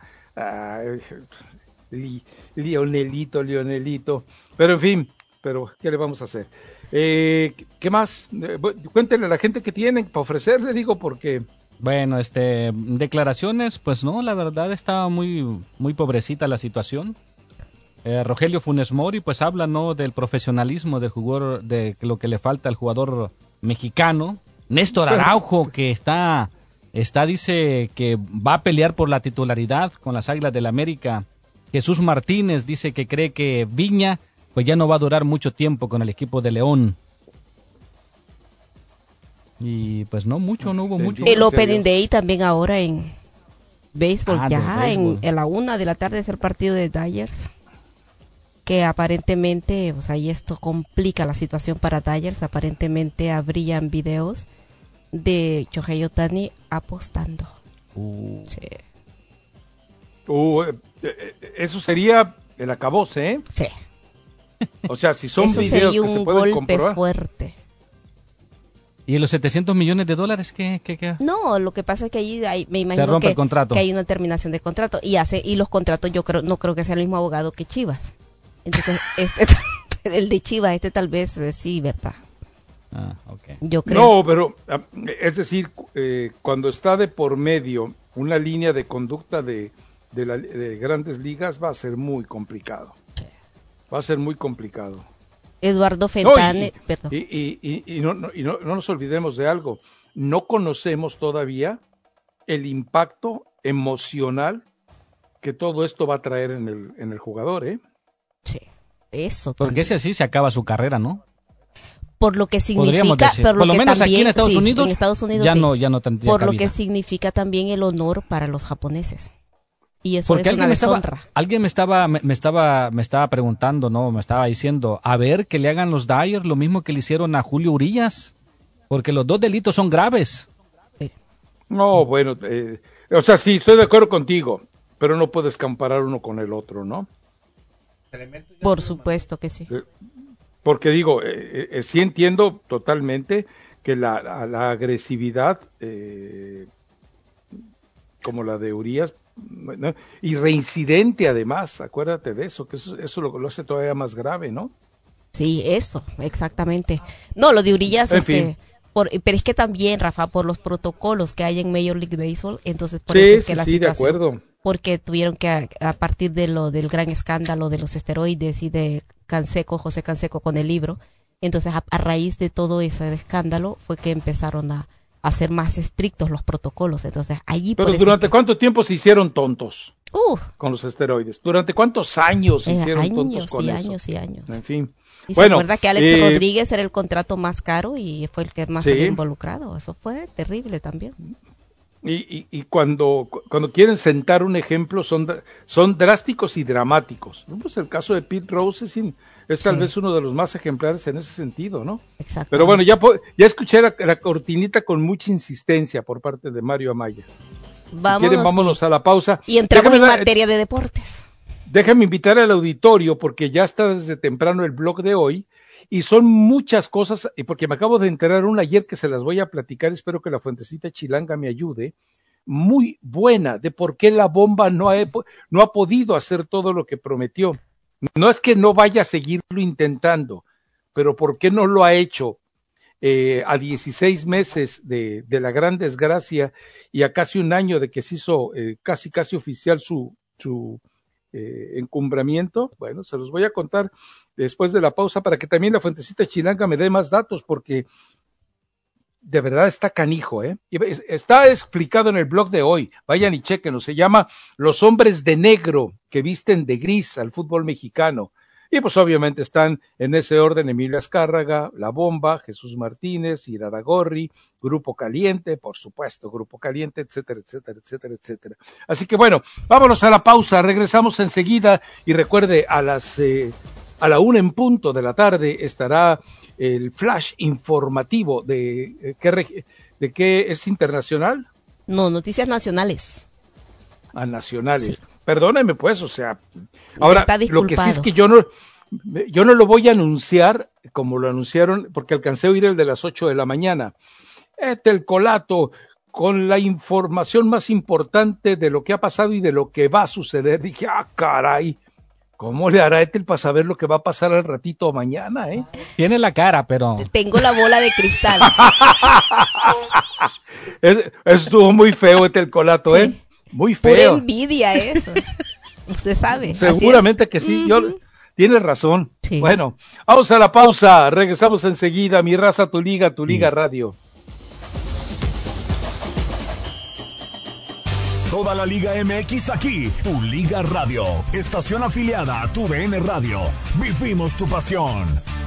[SPEAKER 6] Lionelito, pero en fin, pero ¿qué le vamos a hacer? ¿Qué más? Cuéntenle a la gente que tienen para ofrecerle, digo, porque...
[SPEAKER 2] Bueno, declaraciones, pues no, la verdad estaba muy, muy pobrecita la situación. Rogelio Funes Mori, pues habla, ¿no?, del profesionalismo del jugador, de lo que le falta al jugador mexicano. Néstor Araujo, que dice que va a pelear por la titularidad con las Águilas del América. Jesús Martínez dice que cree que Viña pues ya no va a durar mucho tiempo con el equipo de León. Y pues no hubo mucho.
[SPEAKER 3] El Opening Day también ahora en béisbol,
[SPEAKER 2] béisbol.
[SPEAKER 3] En la 1 de la tarde es el partido de Dodgers, que aparentemente, o sea, y esto complica la situación para Dodgers, aparentemente habrían videos de Shohei Ohtani apostando. Sí.
[SPEAKER 6] Eso sería el acabose, ¿eh?
[SPEAKER 3] Sí.
[SPEAKER 6] O sea, si son
[SPEAKER 3] eso
[SPEAKER 6] videos
[SPEAKER 3] sería
[SPEAKER 6] que se
[SPEAKER 3] un
[SPEAKER 6] pueden
[SPEAKER 3] golpe
[SPEAKER 6] comprobar.
[SPEAKER 3] fuerte.
[SPEAKER 2] ¿Y los $700 millones qué?
[SPEAKER 3] No, lo que pasa es que ahí me
[SPEAKER 2] Se
[SPEAKER 3] imagino
[SPEAKER 2] rompe el contrato.
[SPEAKER 3] que hay una terminación de contrato y los contratos no creo que sea el mismo abogado que Chivas. Entonces, el de Chivas, tal vez sí, ¿verdad?
[SPEAKER 2] Okay.
[SPEAKER 3] Yo creo.
[SPEAKER 6] No, pero es decir, cuando está de por medio una línea de conducta de Grandes Ligas, va a ser muy complicado. Va a ser muy complicado.
[SPEAKER 3] Eduardo Fentane, perdón.
[SPEAKER 6] Y no nos olvidemos de algo. No conocemos todavía el impacto emocional que todo esto va a traer en el jugador, ¿eh?
[SPEAKER 3] Sí, eso.
[SPEAKER 2] Porque ese así se acaba su carrera, ¿no?
[SPEAKER 3] Por lo que significa,
[SPEAKER 2] por lo menos
[SPEAKER 3] también,
[SPEAKER 2] aquí en Estados Unidos ya
[SPEAKER 3] sí,
[SPEAKER 2] no tendría
[SPEAKER 3] por
[SPEAKER 2] cabida.
[SPEAKER 3] lo que significa también el honor para los japoneses. Y eso
[SPEAKER 2] porque
[SPEAKER 3] es una deshonra.
[SPEAKER 2] Alguien me estaba preguntando, ¿no? Me estaba diciendo, a ver, que le hagan los Dodgers lo mismo que le hicieron a Julio Urías, porque los dos delitos son graves.
[SPEAKER 3] Sí.
[SPEAKER 6] No, bueno, o sea, sí, estoy de acuerdo contigo, pero no puedes comparar uno con el otro, ¿no?
[SPEAKER 3] Por supuesto que sí.
[SPEAKER 6] Porque digo, sí entiendo totalmente que la agresividad, como la de Urías, ¿no? Y reincidente además, acuérdate de eso, que eso lo hace todavía más grave, ¿no?
[SPEAKER 3] Sí, eso, exactamente. No, lo de Urías,
[SPEAKER 6] en fin.
[SPEAKER 3] Pero es que también, Rafa, por los protocolos que hay en Major League Baseball, entonces por
[SPEAKER 6] sí,
[SPEAKER 3] eso es que la
[SPEAKER 6] sí,
[SPEAKER 3] situación,
[SPEAKER 6] de acuerdo.
[SPEAKER 3] Porque tuvieron que, a partir del gran escándalo de los esteroides y de José Canseco con el libro, entonces a raíz de todo ese escándalo fue que empezaron a hacer más estrictos los protocolos. Entonces allí.
[SPEAKER 6] Pero ¿durante cuánto tiempo se hicieron tontos con los esteroides? ¿Durante cuántos años se hicieron tontos con eso?
[SPEAKER 3] Años y años.
[SPEAKER 6] En fin.
[SPEAKER 3] Y se acuerda que Alex Rodríguez era el contrato más caro y fue el que más salió involucrado. Eso fue terrible también.
[SPEAKER 6] Y cuando quieren sentar un ejemplo son drásticos y dramáticos. Pues el caso de Pete Rose es tal vez uno de los más ejemplares en ese sentido, ¿no?
[SPEAKER 3] Exacto.
[SPEAKER 6] Pero bueno, ya escuché la cortinita con mucha insistencia por parte de Mario Amaya. Vámonos a la pausa.
[SPEAKER 3] Y entramos en materia de deportes.
[SPEAKER 6] Déjame invitar al auditorio porque ya está desde temprano el blog de hoy y son muchas cosas, y porque me acabo de enterar una ayer que se las voy a platicar, espero que la Fuentecita Chilanga me ayude, muy buena, de por qué la bomba no ha podido hacer todo lo que prometió. No es que no vaya a seguirlo intentando, pero por qué no lo ha hecho a 16 meses de la gran desgracia y a casi un año de que se hizo casi oficial su encumbramiento. Bueno, se los voy a contar después de la pausa para que también la Fuentecita Chilanga me dé más datos, porque de verdad está canijo, está explicado en el blog de hoy, vayan y chequenlo, se llama Los hombres de negro que visten de gris al fútbol mexicano. Y pues obviamente están en ese orden Emilio Azcárraga, La Bomba, Jesús Martínez, Iraragorri, Grupo Caliente, por supuesto, Grupo Caliente, etcétera, etcétera, etcétera, etcétera. Así que bueno, vámonos a la pausa, regresamos enseguida y recuerde a la 1:00 p.m. estará el flash informativo de qué es internacional.
[SPEAKER 3] No, noticias nacionales.
[SPEAKER 6] Nacionales.
[SPEAKER 3] Sí.
[SPEAKER 6] Perdóneme pues, o sea, ahora lo que sí es que yo no lo voy a anunciar como lo anunciaron, porque alcancé a oír el de las 8 de la mañana. El colato con la información más importante de lo que ha pasado y de lo que va a suceder. Dije, caray, ¿cómo le hará Ethel para saber lo que va a pasar al ratito mañana,
[SPEAKER 2] Tiene la cara, pero...
[SPEAKER 3] Tengo la bola de cristal.
[SPEAKER 6] Estuvo muy feo el colato,
[SPEAKER 3] Sí.
[SPEAKER 6] Muy feo.
[SPEAKER 3] Pura envidia eso. Usted sabe.
[SPEAKER 6] Seguramente que sí. Tiene razón.
[SPEAKER 3] Sí.
[SPEAKER 6] Bueno, vamos a la pausa. Regresamos enseguida. Mi raza, tu liga radio.
[SPEAKER 1] Toda la Liga MX aquí, tu Liga Radio, estación afiliada a tu DN Radio. Vivimos tu pasión.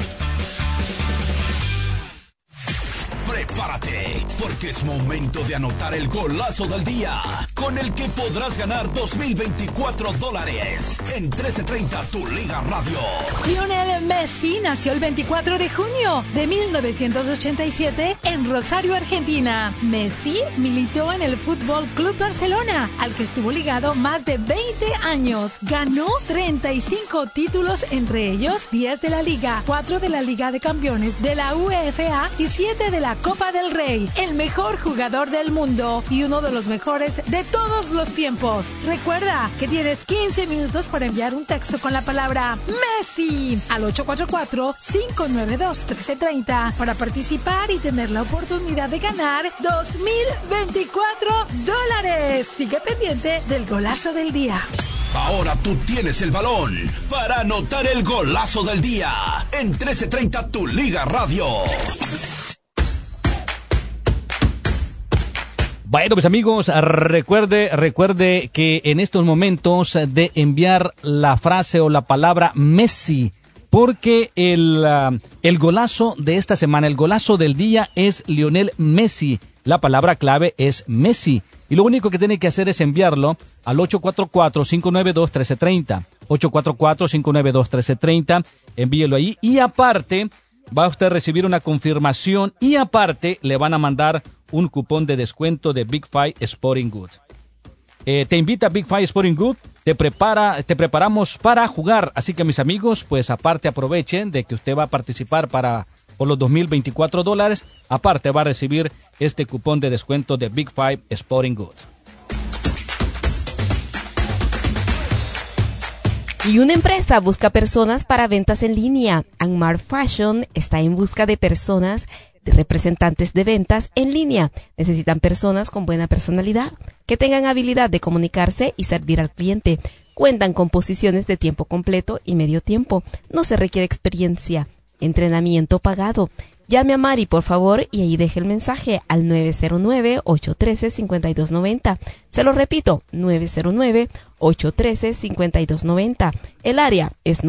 [SPEAKER 7] Prepárate, porque es momento de anotar el golazo del día, con el que podrás ganar $2,024 en 1330 Tu Liga Radio.
[SPEAKER 8] Lionel Messi nació el 24 de junio de 1987 en Rosario, Argentina. Messi militó en el Fútbol Club Barcelona, al que estuvo ligado más de 20 años. Ganó 35 títulos, entre ellos 10 de la Liga, 4 de la Liga de Campeones de la UEFA y 7 de la Copa del Rey. El mejor jugador del mundo y uno de los mejores de todos los tiempos. Recuerda que tienes 15 minutos para enviar un texto con la palabra Messi al 844-592-1330 para participar y tener la oportunidad de ganar $2,024. Sigue pendiente del golazo del día.
[SPEAKER 7] Ahora tú tienes el balón para anotar el golazo del día en 1330 Tu Liga Radio.
[SPEAKER 2] Bueno, mis amigos, recuerde que en estos momentos de enviar la frase o la palabra Messi, porque el golazo de esta semana, el golazo del día es Lionel Messi. La palabra clave es Messi. Y lo único que tiene que hacer es enviarlo al 844-592-1330. 844-592-1330. Envíelo ahí. Y aparte, va a usted recibir una confirmación y aparte le van a mandar un cupón de descuento de Big Five Sporting Goods. Te invita Big Five Sporting Goods, te preparamos para jugar. Así que mis amigos, pues aparte aprovechen de que usted va a participar por los $2,024. Aparte va a recibir este cupón de descuento de Big Five Sporting Goods.
[SPEAKER 3] Y una empresa busca personas para ventas en línea. Anmar Fashion está en busca de personas, de representantes de ventas en línea. Necesitan personas con buena personalidad, que tengan habilidad de comunicarse y servir al cliente. Cuentan con posiciones de tiempo completo y medio tiempo. No se requiere experiencia. Entrenamiento pagado. Llame a Mari, por favor, y ahí deje el mensaje al 909-813-5290. Se lo repito, 909-813-5290. El área es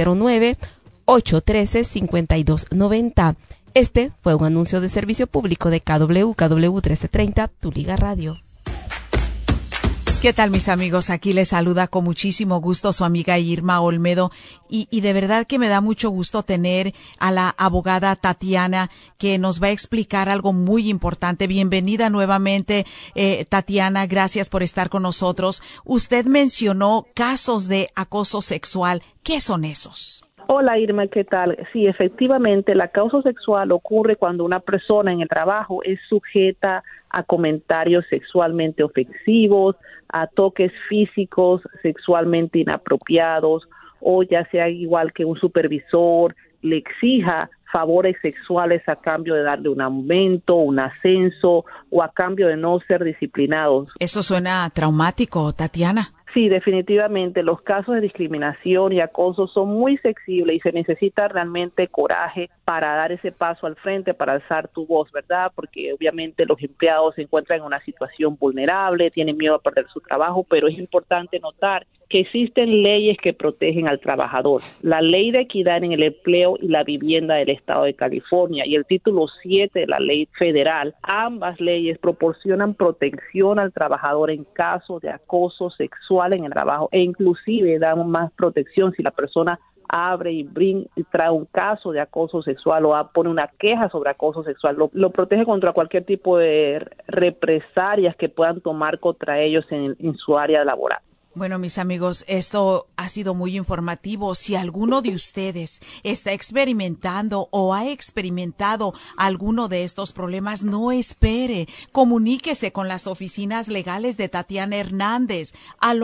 [SPEAKER 3] 909-813-5290. Este fue un anuncio de servicio público de KW 1330, Tu Liga Radio.
[SPEAKER 9] ¿Qué tal, mis amigos? Aquí les saluda con muchísimo gusto su amiga Irma Olmedo y de verdad que me da mucho gusto tener a la abogada Tatiana que nos va a explicar algo muy importante. Bienvenida nuevamente, Tatiana, gracias por estar con nosotros. Usted mencionó casos de acoso sexual. ¿Qué son esos?
[SPEAKER 10] Hola Irma, ¿qué tal? Sí, efectivamente, el acoso sexual ocurre cuando una persona en el trabajo es sujeta a comentarios sexualmente ofensivos, a toques físicos sexualmente inapropiados, o ya sea igual que un supervisor le exija favores sexuales a cambio de darle un aumento, un ascenso o a cambio de no ser disciplinados.
[SPEAKER 9] Eso suena traumático, Tatiana.
[SPEAKER 10] Sí, definitivamente los casos de discriminación y acoso son muy sensibles y se necesita realmente coraje para dar ese paso al frente, para alzar tu voz, ¿verdad? Porque obviamente los empleados se encuentran en una situación vulnerable, tienen miedo a perder su trabajo, pero es importante notar que existen leyes que protegen al trabajador. La Ley de Equidad en el Empleo y la Vivienda del Estado de California y el título 7 de la Ley Federal, ambas leyes proporcionan protección al trabajador en caso de acoso sexual en el trabajo e inclusive dan más protección si la persona abre y trae un caso de acoso sexual o pone una queja sobre acoso sexual. Lo protege contra cualquier tipo de represalias que puedan tomar contra ellos en su área laboral.
[SPEAKER 9] Bueno, mis amigos, esto ha sido muy informativo. Si alguno de ustedes está experimentando o ha experimentado alguno de estos problemas, no espere. Comuníquese con las oficinas legales de Tatiana Hernández al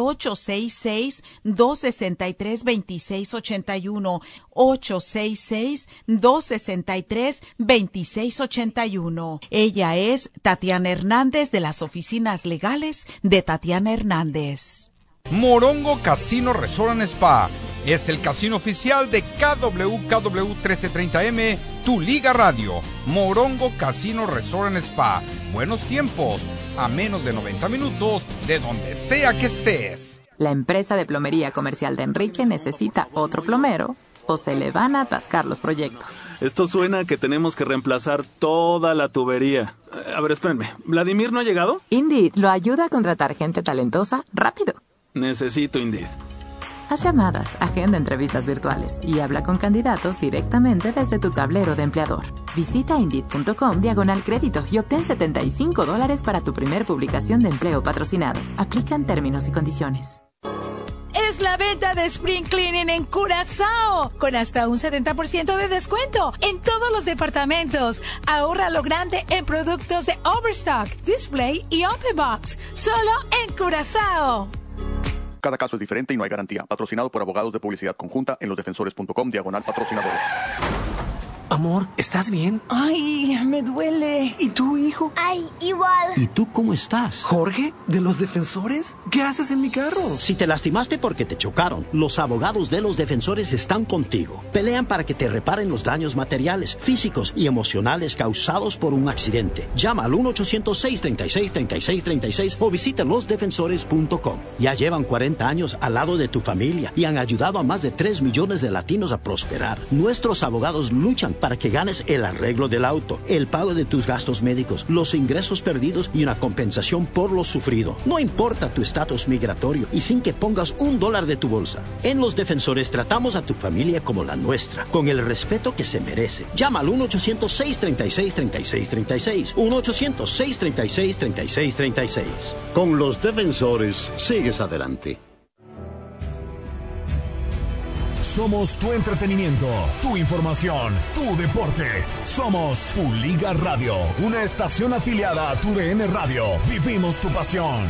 [SPEAKER 9] 866-263-2681, 866-263-2681. Ella es Tatiana Hernández de las oficinas legales de Tatiana Hernández.
[SPEAKER 11] Morongo Casino Resort and Spa es el casino oficial de KWKW 1330M, Tu Liga Radio. Morongo Casino Resort and Spa. Buenos tiempos, a menos de 90 minutos de donde sea que estés.
[SPEAKER 12] La empresa de plomería comercial de Enrique necesita otro plomero o se le van a atascar los proyectos.
[SPEAKER 13] Esto suena a que tenemos que reemplazar toda la tubería. A ver, espérenme. ¿Vladimir no ha llegado?
[SPEAKER 12] Indeed lo ayuda a contratar gente talentosa rápido.
[SPEAKER 13] Necesito Indeed.
[SPEAKER 12] Haz llamadas, agenda entrevistas virtuales y habla con candidatos directamente desde tu tablero de empleador. Visita Indeed.com/crédito y obtén $75 para tu primer publicación de empleo patrocinado. Aplican términos y condiciones.
[SPEAKER 8] Es la venta de Spring Cleaning en Curazao, con hasta un 70% de descuento en todos los departamentos. Ahorra lo grande en productos de Overstock, Display y Open Box, solo en Curazao.
[SPEAKER 14] Cada caso es diferente y no hay garantía. Patrocinado por Abogados de Publicidad Conjunta en losdefensores.com/patrocinadores.
[SPEAKER 15] Amor, ¿estás bien?
[SPEAKER 16] Ay, me duele.
[SPEAKER 15] ¿Y tu hijo?
[SPEAKER 16] Ay, igual.
[SPEAKER 15] ¿Y tú cómo estás? ¿Jorge? ¿De los defensores? ¿Qué haces en mi carro?
[SPEAKER 17] Si te lastimaste porque te chocaron, los abogados de los defensores están contigo. Pelean para que te reparen los daños materiales, físicos y emocionales causados por un accidente. Llama al 1-800-636-3636 o visita losdefensores.com. Ya llevan 40 años al lado de tu familia y han ayudado a más de 3 millones de latinos a prosperar. Nuestros abogados luchan para que ganes el arreglo del auto, el pago de tus gastos médicos, los ingresos perdidos y una compensación por lo sufrido. No importa tu estatus migratorio y sin que pongas $1 de tu bolsa. En Los Defensores tratamos a tu familia como la nuestra, con el respeto que se merece. Llama al 1-800-636-3636. 1-800-636-3636.
[SPEAKER 18] Con Los Defensores sigues adelante.
[SPEAKER 1] Somos tu entretenimiento, tu información, tu deporte. Somos Tu Liga Radio, una estación afiliada a TUDN Radio. Vivimos tu pasión.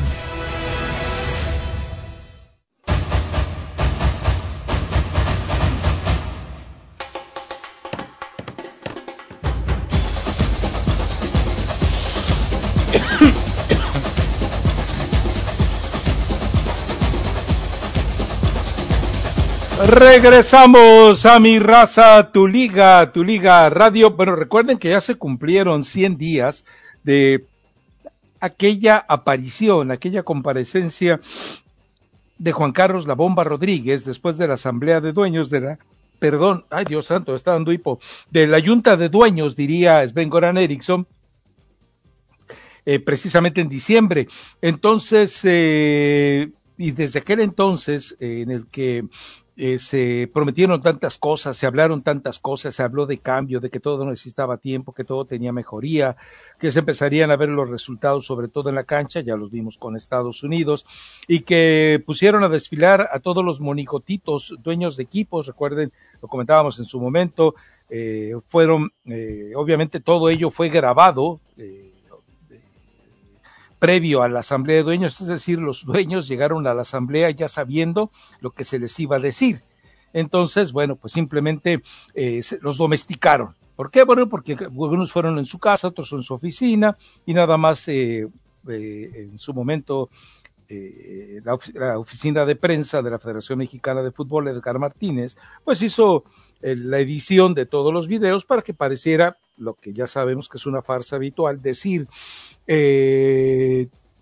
[SPEAKER 6] Regresamos a Mi Raza, Tu Liga Radio. Bueno, recuerden que ya se cumplieron 100 días de aquella aparición, aquella comparecencia de Juan Carlos La Bomba Rodríguez después de la asamblea de dueños de la, ay Dios santo, está dando hipo, de la Junta de Dueños, diría Sven-Goran Eriksson, precisamente en diciembre. Entonces, y desde aquel entonces en el que se prometieron tantas cosas, se hablaron tantas cosas, se habló de cambio, de que todo necesitaba tiempo, que todo tenía mejoría, que se empezarían a ver los resultados, sobre todo en la cancha, ya los vimos con Estados Unidos, y que pusieron a desfilar a todos los monigotitos, dueños de equipos, recuerden, lo comentábamos en su momento, obviamente todo ello fue grabado, previo a la asamblea de dueños, es decir, los dueños llegaron a la asamblea ya sabiendo lo que se les iba a decir. Entonces, bueno, pues simplemente los domesticaron. ¿Por qué? Bueno, porque algunos fueron en su casa, otros en su oficina, y nada más en su momento la oficina de prensa de la Federación Mexicana de Fútbol, Edgar Martínez, pues hizo la edición de todos los videos para que pareciera lo que ya sabemos que es una farsa habitual, decir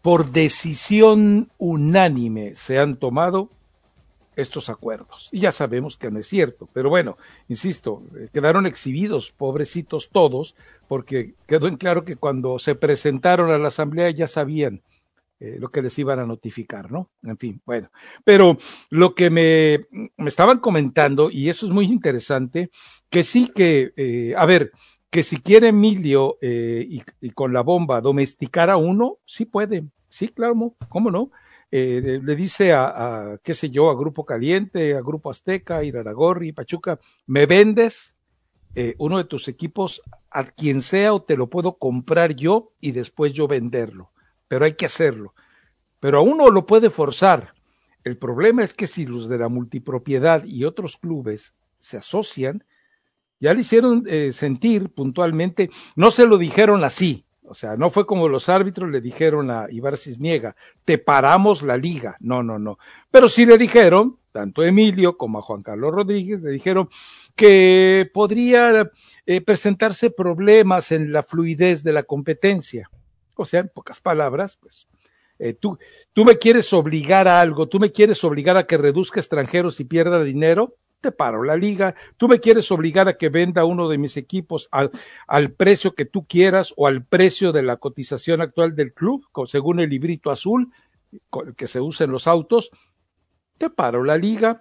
[SPEAKER 6] por decisión unánime se han tomado estos acuerdos. Y ya sabemos que no es cierto, pero bueno, insisto, quedaron exhibidos, pobrecitos todos, porque quedó en claro que cuando se presentaron a la asamblea ya sabían lo que les iban a notificar, ¿no? En fin, bueno, pero lo que me estaban comentando, y eso es muy interesante, que sí que, a ver, que si quiere Emilio y con la bomba domesticar a uno, sí puede, sí, claro, ¿cómo no? Le dice qué sé yo, a Grupo Caliente, a Grupo Azteca, Iraragorri, Pachuca, ¿me vendes uno de tus equipos a quien sea o te lo puedo comprar yo y después yo venderlo? Pero hay que hacerlo. Pero a uno lo puede forzar. El problema es que si los de la multipropiedad y otros clubes se asocian, ya le hicieron sentir puntualmente, no se lo dijeron así, o sea, no fue como los árbitros le dijeron a Ibar Cisniega, te paramos la liga, no, pero sí le dijeron, tanto a Emilio como a Juan Carlos Rodríguez, le dijeron que podría presentarse problemas en la fluidez de la competencia, o sea, en pocas palabras, pues, tú me quieres obligar a algo, tú me quieres obligar a que reduzca extranjeros y pierda dinero, te paro la liga, tú me quieres obligar a que venda uno de mis equipos al precio que tú quieras o al precio de la cotización actual del club, según el librito azul que se usa en los autos, te paro la liga.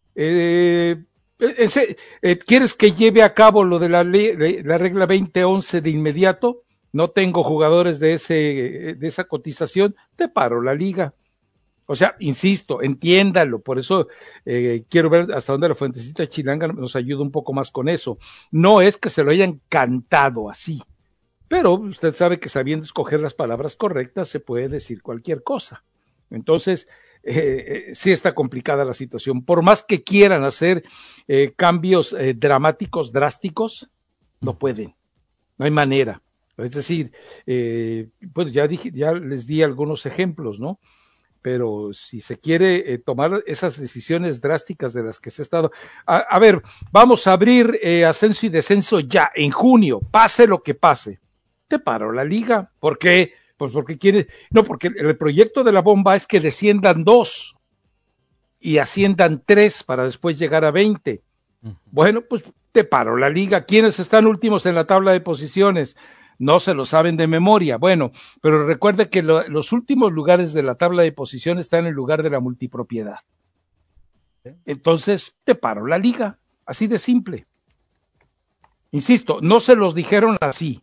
[SPEAKER 6] ¿Quieres que lleve a cabo lo de la regla 2011 de inmediato? No tengo jugadores de esa cotización, te paro la liga. O sea, insisto, entiéndalo, por eso quiero ver hasta dónde la fuentecita chilanga nos ayuda un poco más con eso. No es que se lo hayan cantado así, pero usted sabe que sabiendo escoger las palabras correctas se puede decir cualquier cosa. Entonces, sí está complicada la situación. Por más que quieran hacer cambios dramáticos, drásticos, no pueden, no hay manera. Es decir, pues ya les di algunos ejemplos, ¿no? Pero si se quiere tomar esas decisiones drásticas de las que se ha estado... A ver, vamos a abrir ascenso y descenso ya, en junio, pase lo que pase. Te paro la liga. ¿Por qué? Pues porque quiere... No, porque el proyecto de la bomba es que desciendan 2 y asciendan 3 para después llegar a 20. Bueno, pues te paro la liga. ¿Quiénes están últimos en la tabla de posiciones? No se lo saben de memoria. Bueno, pero recuerde que los últimos lugares de la tabla de posiciones están en el lugar de la multipropiedad. Entonces, te paro la liga. Así de simple. Insisto, no se los dijeron así.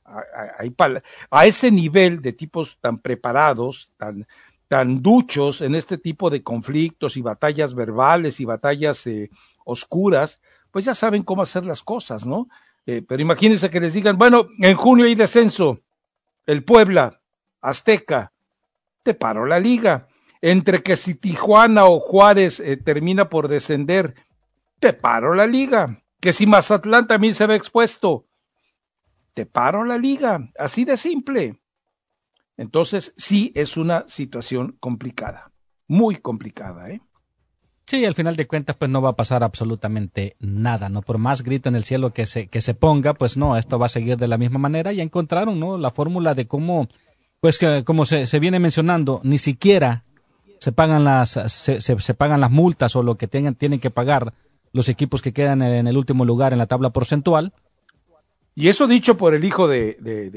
[SPEAKER 6] A ese nivel de tipos tan preparados, tan duchos en este tipo de conflictos y batallas verbales y batallas oscuras, pues ya saben cómo hacer las cosas, ¿no? Pero imagínense que les digan, bueno, en junio hay descenso, el Puebla, Azteca, te paro la liga, entre que si Tijuana o Juárez termina por descender, te paro la liga, que si Mazatlán también se ve expuesto, te paro la liga, así de simple. Entonces sí es una situación complicada, muy complicada, ¿eh?
[SPEAKER 2] Sí, al final de cuentas, pues no va a pasar absolutamente nada, ¿no? Por más grito en el cielo que se ponga, pues no, esto va a seguir de la misma manera. Ya encontraron, ¿no? La fórmula de cómo, pues que como se viene mencionando, ni siquiera se pagan se pagan las multas o lo que tienen que pagar los equipos que quedan en el último lugar en la tabla porcentual.
[SPEAKER 6] Y eso dicho por el hijo de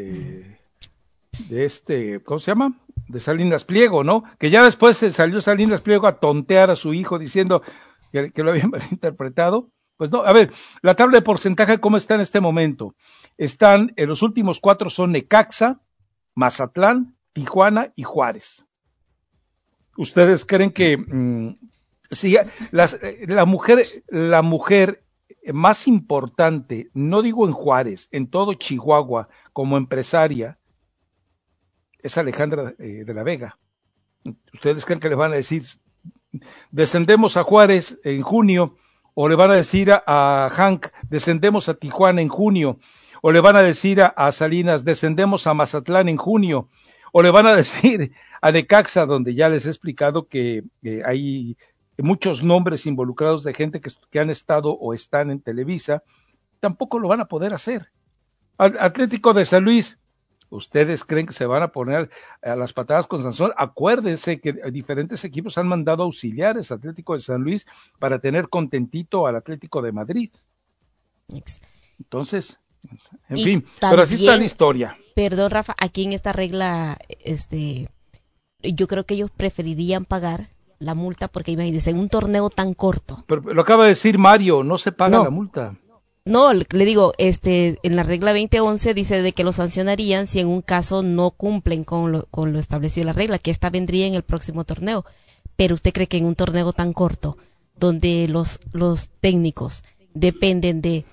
[SPEAKER 6] ¿cómo se llama? De Salinas Pliego, ¿no? Que ya después salió Salinas Pliego a tontear a su hijo diciendo que lo habían malinterpretado. Pues no, a ver, la tabla de porcentaje, ¿cómo está en este momento? Están, en los últimos 4 son Necaxa, Mazatlán, Tijuana y Juárez. ¿Ustedes creen que si la mujer más importante, no digo en Juárez, en todo Chihuahua, como empresaria, es Alejandra de la Vega? ¿Ustedes creen que le van a decir, descendemos a Juárez en junio, o le van a decir a Hank, descendemos a Tijuana en junio, o le van a decir a Salinas, descendemos a Mazatlán en junio, o le van a decir a Necaxa, donde ya les he explicado que hay muchos nombres involucrados de gente que han estado o están en Televisa? Tampoco lo van a poder hacer. Atlético de San Luis, ¿Ustedes creen que se van a poner a las patadas con Sansón? Acuérdense que diferentes equipos han mandado auxiliares, Atlético de San Luis, para tener contentito al Atlético de Madrid. Entonces, en fin, pero así está la historia.
[SPEAKER 3] Perdón, Rafa, aquí en esta regla, yo creo que ellos preferirían pagar la multa porque imagínense, en un torneo tan corto.
[SPEAKER 6] Pero lo acaba de decir Mario, no se paga la multa.
[SPEAKER 3] No, le digo, en la regla 2011 dice de que lo sancionarían si en un caso no cumplen con lo establecido en la regla, que esta vendría en el próximo torneo. Pero ¿usted cree que en un torneo tan corto, donde los técnicos dependen de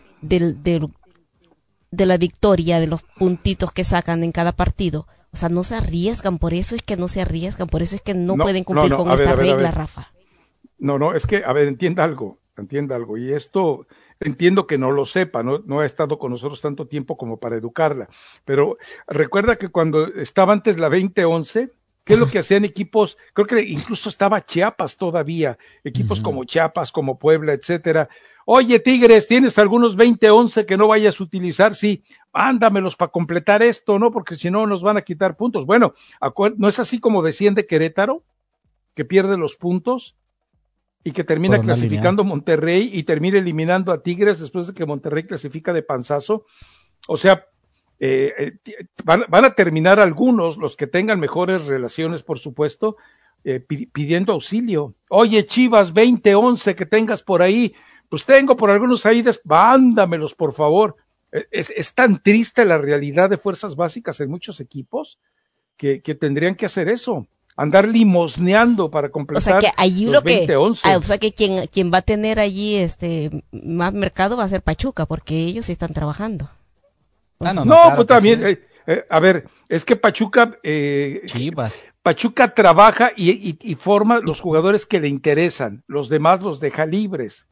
[SPEAKER 3] la victoria, de los puntitos que sacan en cada partido, o sea, no se arriesgan, por eso es que no se arriesgan, por eso es que no pueden cumplir con esta regla, Rafa?
[SPEAKER 6] No, es que, a ver, entienda algo, y esto entiendo que no lo sepa, no ha estado con nosotros tanto tiempo como para educarla, pero recuerda que cuando estaba antes la 2011, ¿qué es lo que hacían equipos? Creo que incluso estaba Chiapas todavía, equipos como Chiapas, como Puebla, etcétera. Oye, Tigres, ¿tienes algunos 2011 que no vayas a utilizar? Sí, mándamelos para completar esto, ¿no? Porque si no nos van a quitar puntos. Bueno, ¿no es así como desciende Querétaro? Que pierde los puntos y que termina clasificando Monterrey y termina eliminando a Tigres después de que Monterrey clasifica de panzazo. O sea, van a terminar algunos, los que tengan mejores relaciones, por supuesto, pidiendo auxilio. Oye, Chivas 2011 que tengas por ahí, pues tengo por algunos ahí, mándamelos por favor. Es tan triste la realidad de fuerzas básicas en muchos equipos que tendrían que hacer eso, andar limosneando para completar, o sea, que allí los 2011.
[SPEAKER 3] O sea que quien va a tener allí más mercado va a ser Pachuca, porque ellos sí están trabajando.
[SPEAKER 6] Claro pues también, sí. A ver, es que Pachuca,
[SPEAKER 2] Chivas.
[SPEAKER 6] Pachuca trabaja y forma los jugadores que le interesan, los demás los deja libres.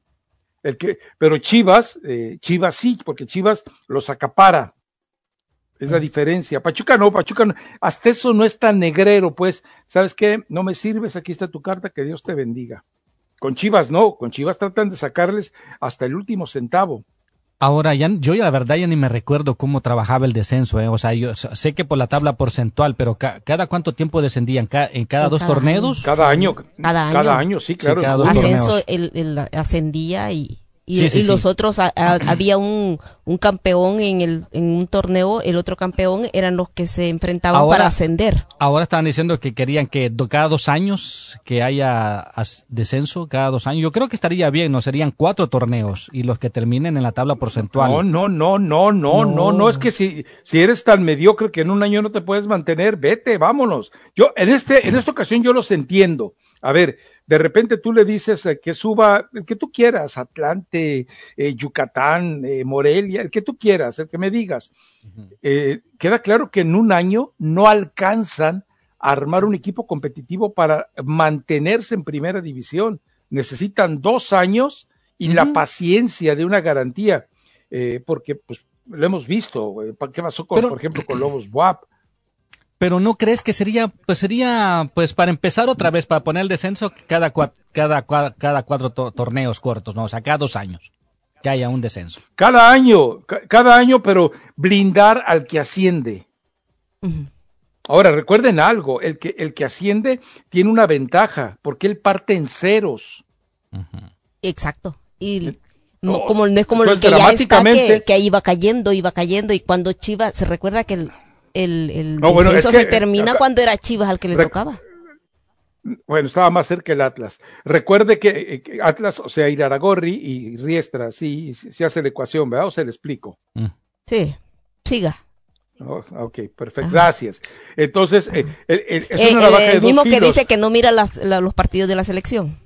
[SPEAKER 6] Pero Chivas sí, porque Chivas los acapara. Es la diferencia. Pachuca no, hasta eso no es tan negrero, pues. ¿Sabes qué? No me sirves, aquí está tu carta, que Dios te bendiga. Con Chivas no, con Chivas tratan de sacarles hasta el último centavo.
[SPEAKER 2] Ahora, yo la verdad ya ni me recuerdo cómo trabajaba el descenso, O sea, yo sé que por la tabla porcentual, pero ¿cada cuánto tiempo descendían? ¿En cada dos torneos?
[SPEAKER 6] Cada año, sí, claro.
[SPEAKER 2] Sí, cada dos
[SPEAKER 3] ascenso, él ascendía y los otros, había un campeón en un torneo, el otro campeón eran los que se enfrentaban para ascender.
[SPEAKER 2] Ahora estaban diciendo que querían que cada 2 años que haya descenso, cada 2 años. Yo creo que estaría bien, ¿no? Serían 4 torneos y los que terminen en la tabla porcentual.
[SPEAKER 6] No, es que si eres tan mediocre que en un año no te puedes mantener, vete, vámonos. Yo, en esta ocasión yo los entiendo. A ver, de repente tú le dices que suba el que tú quieras, Atlante, Yucatán, Morelia, el que tú quieras, el que me digas. Queda claro que en un año no alcanzan a armar un equipo competitivo para mantenerse en primera división. Necesitan 2 años y la paciencia de una garantía, porque pues lo hemos visto. ¿Qué pasó por ejemplo, con Lobos BUAP?
[SPEAKER 2] Pero ¿no crees que sería para empezar otra vez, para poner el descenso cada 4 torneos cortos, ¿no? O sea, cada 2 años que haya un descenso.
[SPEAKER 6] Cada año, pero blindar al que asciende. Ahora, recuerden algo, el que asciende tiene una ventaja, porque él parte en ceros.
[SPEAKER 3] Exacto. Y no es como el que ya está, que iba cayendo, y cuando Chivas, se recuerda que eso se termina cuando era Chivas al que le tocaba.
[SPEAKER 6] Bueno, estaba más cerca el Atlas. Recuerde que Atlas, o sea, Iraragorri y Riestra, sí hace la ecuación, ¿verdad? O se le explico.
[SPEAKER 3] Sí, siga.
[SPEAKER 6] Oh, ok, perfecto, gracias. Entonces, es una navaja de dos
[SPEAKER 3] mismo
[SPEAKER 6] filos.
[SPEAKER 3] Que dice que no mira los partidos de la selección.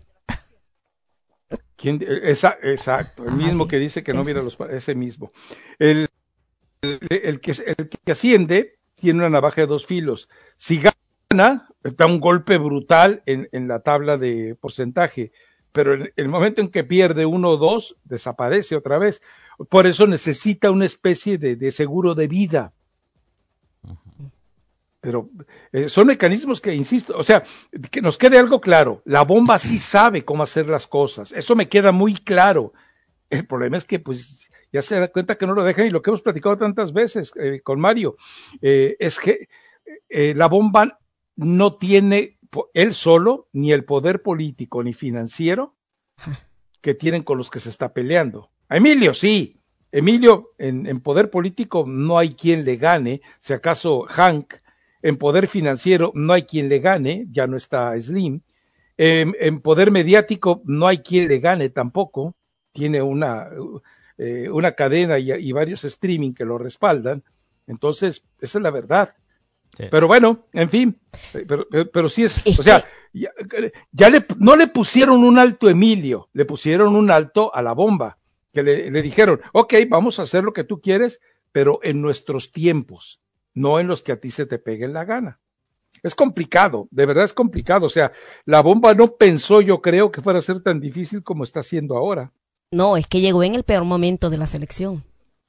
[SPEAKER 6] Exacto, el mismo que dice que no mira ese mismo. El que asciende tiene una navaja de 2 filos. Si gana, da un golpe brutal en la tabla de porcentaje, pero en el momento en que pierde 1 o 2, desaparece otra vez. Por eso necesita una especie de seguro de vida. Pero son mecanismos que, insisto, o sea, que nos quede algo claro. La bomba sí sabe cómo hacer las cosas. Eso me queda muy claro. El problema es que, pues, ya se da cuenta que no lo dejan, y lo que hemos platicado tantas veces con Mario, es que la bomba no tiene él solo ni el poder político ni financiero que tienen con los que se está peleando. A Emilio sí, Emilio en poder político no hay quien le gane, si acaso Hank. En poder financiero no hay quien le gane, ya no está Slim. En poder mediático no hay quien le gane tampoco, tiene una cadena y varios streaming que lo respaldan. Entonces, esa es la verdad. Sí. Pero bueno, en fin, pero sí es, o sea, no le pusieron un alto a Emilio, le pusieron un alto a la bomba, que le dijeron, ok, vamos a hacer lo que tú quieres, pero en nuestros tiempos, no en los que a ti se te pegue la gana. Es complicado, de verdad es complicado, o sea, la bomba no pensó, yo creo, que fuera a ser tan difícil como está siendo ahora.
[SPEAKER 3] No, es que llegó en el peor momento de la selección.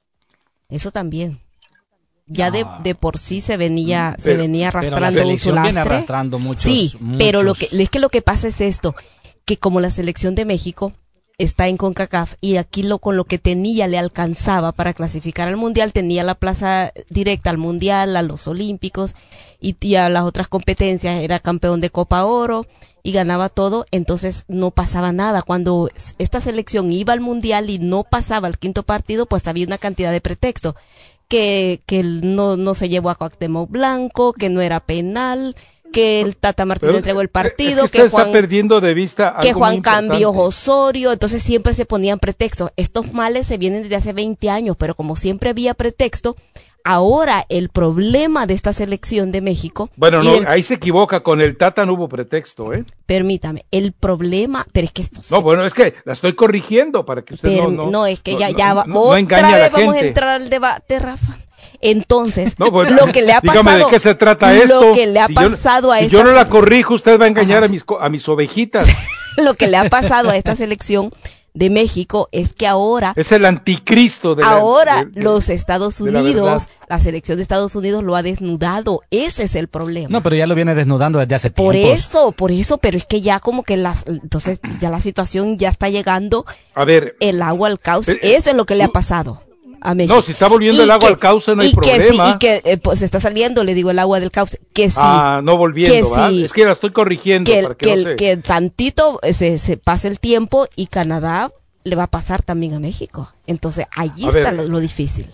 [SPEAKER 3] Eso también. Ya de por sí se venía arrastrando un su lastre.
[SPEAKER 2] Viene arrastrando muchos,
[SPEAKER 3] sí, pero lo que pasa es esto, que como la selección de México está en CONCACAF y aquí con lo que tenía le alcanzaba para clasificar al Mundial, tenía la plaza directa al Mundial, a los Olímpicos y a las otras competencias, era campeón de Copa Oro y ganaba todo, entonces no pasaba nada. Cuando esta selección iba al Mundial y no pasaba al quinto partido, pues había una cantidad de pretextos, que no se llevó a Cuauhtémoc Blanco, que no era penal, que el Tata Martino entregó el partido,
[SPEAKER 6] es que Juan está perdiendo de vista algo
[SPEAKER 3] que Juan
[SPEAKER 6] muy
[SPEAKER 3] cambió Osorio, entonces siempre se ponían pretextos. Estos males se vienen desde hace 20 años, pero como siempre había pretexto, ahora el problema de esta selección de México...
[SPEAKER 6] Bueno, ahí se equivoca, con el Tata no hubo pretexto, ¿eh?
[SPEAKER 3] Permítame, el problema, pero es que esto...
[SPEAKER 6] No, bueno, es que la estoy corrigiendo para que usted
[SPEAKER 3] no, es que otra vez vamos a entrar al debate, Rafa. Entonces, lo que le ha pasado,
[SPEAKER 6] dígame de qué se trata esto.
[SPEAKER 3] Lo que le ha pasado a esta,
[SPEAKER 6] si yo no la corrijo, usted va a engañar a mis ovejitas.
[SPEAKER 3] Lo que le ha pasado a esta selección de México es que ahora
[SPEAKER 6] es el anticristo de
[SPEAKER 3] los Estados Unidos, la selección de Estados Unidos lo ha desnudado. Ese es el problema.
[SPEAKER 2] No, pero ya lo viene desnudando desde hace tiempo.
[SPEAKER 3] Por eso, pero es que ya como que entonces ya la situación ya está llegando.
[SPEAKER 6] A ver,
[SPEAKER 3] el agua al cauce. Eso es lo que le ha pasado a México.
[SPEAKER 6] No, si está volviendo el agua al cauce no hay problema.
[SPEAKER 3] Y que pues está saliendo, le digo, el agua del cauce, que sí.
[SPEAKER 6] No volviendo, ¿verdad? Es que la estoy corrigiendo.
[SPEAKER 3] Que tantito se pase el tiempo y Canadá le va a pasar también a México. Entonces, allí está lo difícil.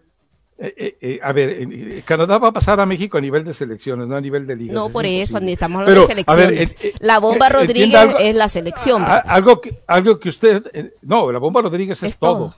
[SPEAKER 6] Canadá va a pasar a México a nivel de selecciones, no a nivel de ligas.
[SPEAKER 3] No, por eso, estamos hablando de selecciones. La Bomba Rodríguez es la selección.
[SPEAKER 6] Algo que usted... no, la Bomba Rodríguez es todo.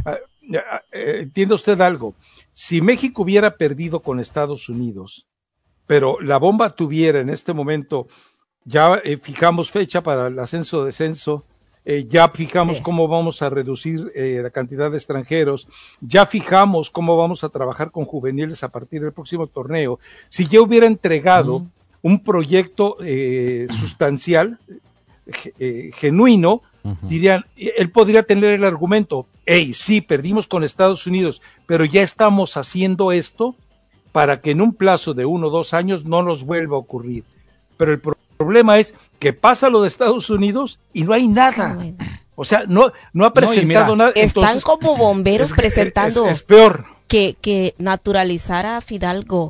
[SPEAKER 6] Entienda usted algo. Si México hubiera perdido con Estados Unidos, pero la Bomba tuviera en este momento, ya fijamos fecha para el ascenso-descenso, ya fijamos cómo vamos a reducir la cantidad de extranjeros, ya fijamos cómo vamos a trabajar con juveniles a partir del próximo torneo. Si ya hubiera entregado un proyecto sustancial, genuino, dirían, él podría tener el argumento, sí, perdimos con Estados Unidos, pero ya estamos haciendo esto para que en un plazo de 1 o 2 años no nos vuelva a ocurrir. Pero el problema es que pasa lo de Estados Unidos y no hay nada. O sea, no ha presentado nada.
[SPEAKER 3] Están como bomberos presentando.
[SPEAKER 6] Es peor.
[SPEAKER 3] Que naturalizara a Fidalgo.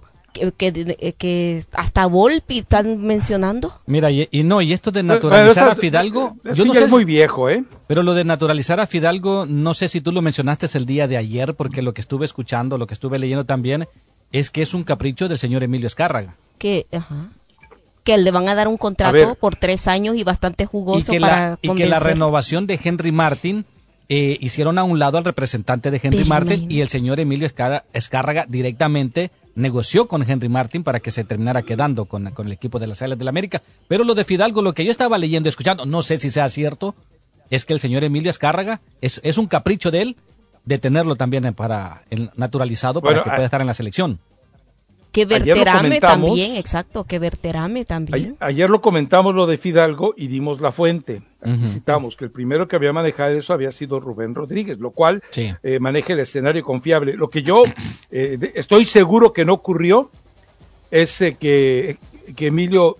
[SPEAKER 3] Que hasta Volpi están mencionando.
[SPEAKER 2] Mira, y esto de naturalizar a Fidalgo,
[SPEAKER 6] yo no sé, es muy viejo,
[SPEAKER 2] pero lo de naturalizar a Fidalgo, no sé si tú lo mencionaste el día de ayer, porque lo que estuve escuchando, lo que estuve leyendo también, es que es un capricho del señor Emilio Azcárraga.
[SPEAKER 3] Que le van a dar un contrato por 3 años y bastante jugoso
[SPEAKER 2] y que la renovación de Henry Martin hicieron a un lado al representante de Henry Martin y el señor Emilio Azcárraga directamente negoció con Henry Martin para que se terminara quedando con el equipo de las Águilas del América. Pero lo de Fidalgo, lo que yo estaba leyendo y escuchando, no sé si sea cierto, es que el señor Emilio Azcárraga es un capricho de él de tenerlo también naturalizado para que pueda estar en la selección.
[SPEAKER 3] Que Berterame también, exacto, que Berterame también.
[SPEAKER 6] Ayer lo comentamos lo de Fidalgo y dimos la fuente. Aquí citamos que el primero que había manejado eso había sido Rubén Rodríguez, lo cual maneja el escenario confiable. Lo que yo estoy seguro que no ocurrió es que Emilio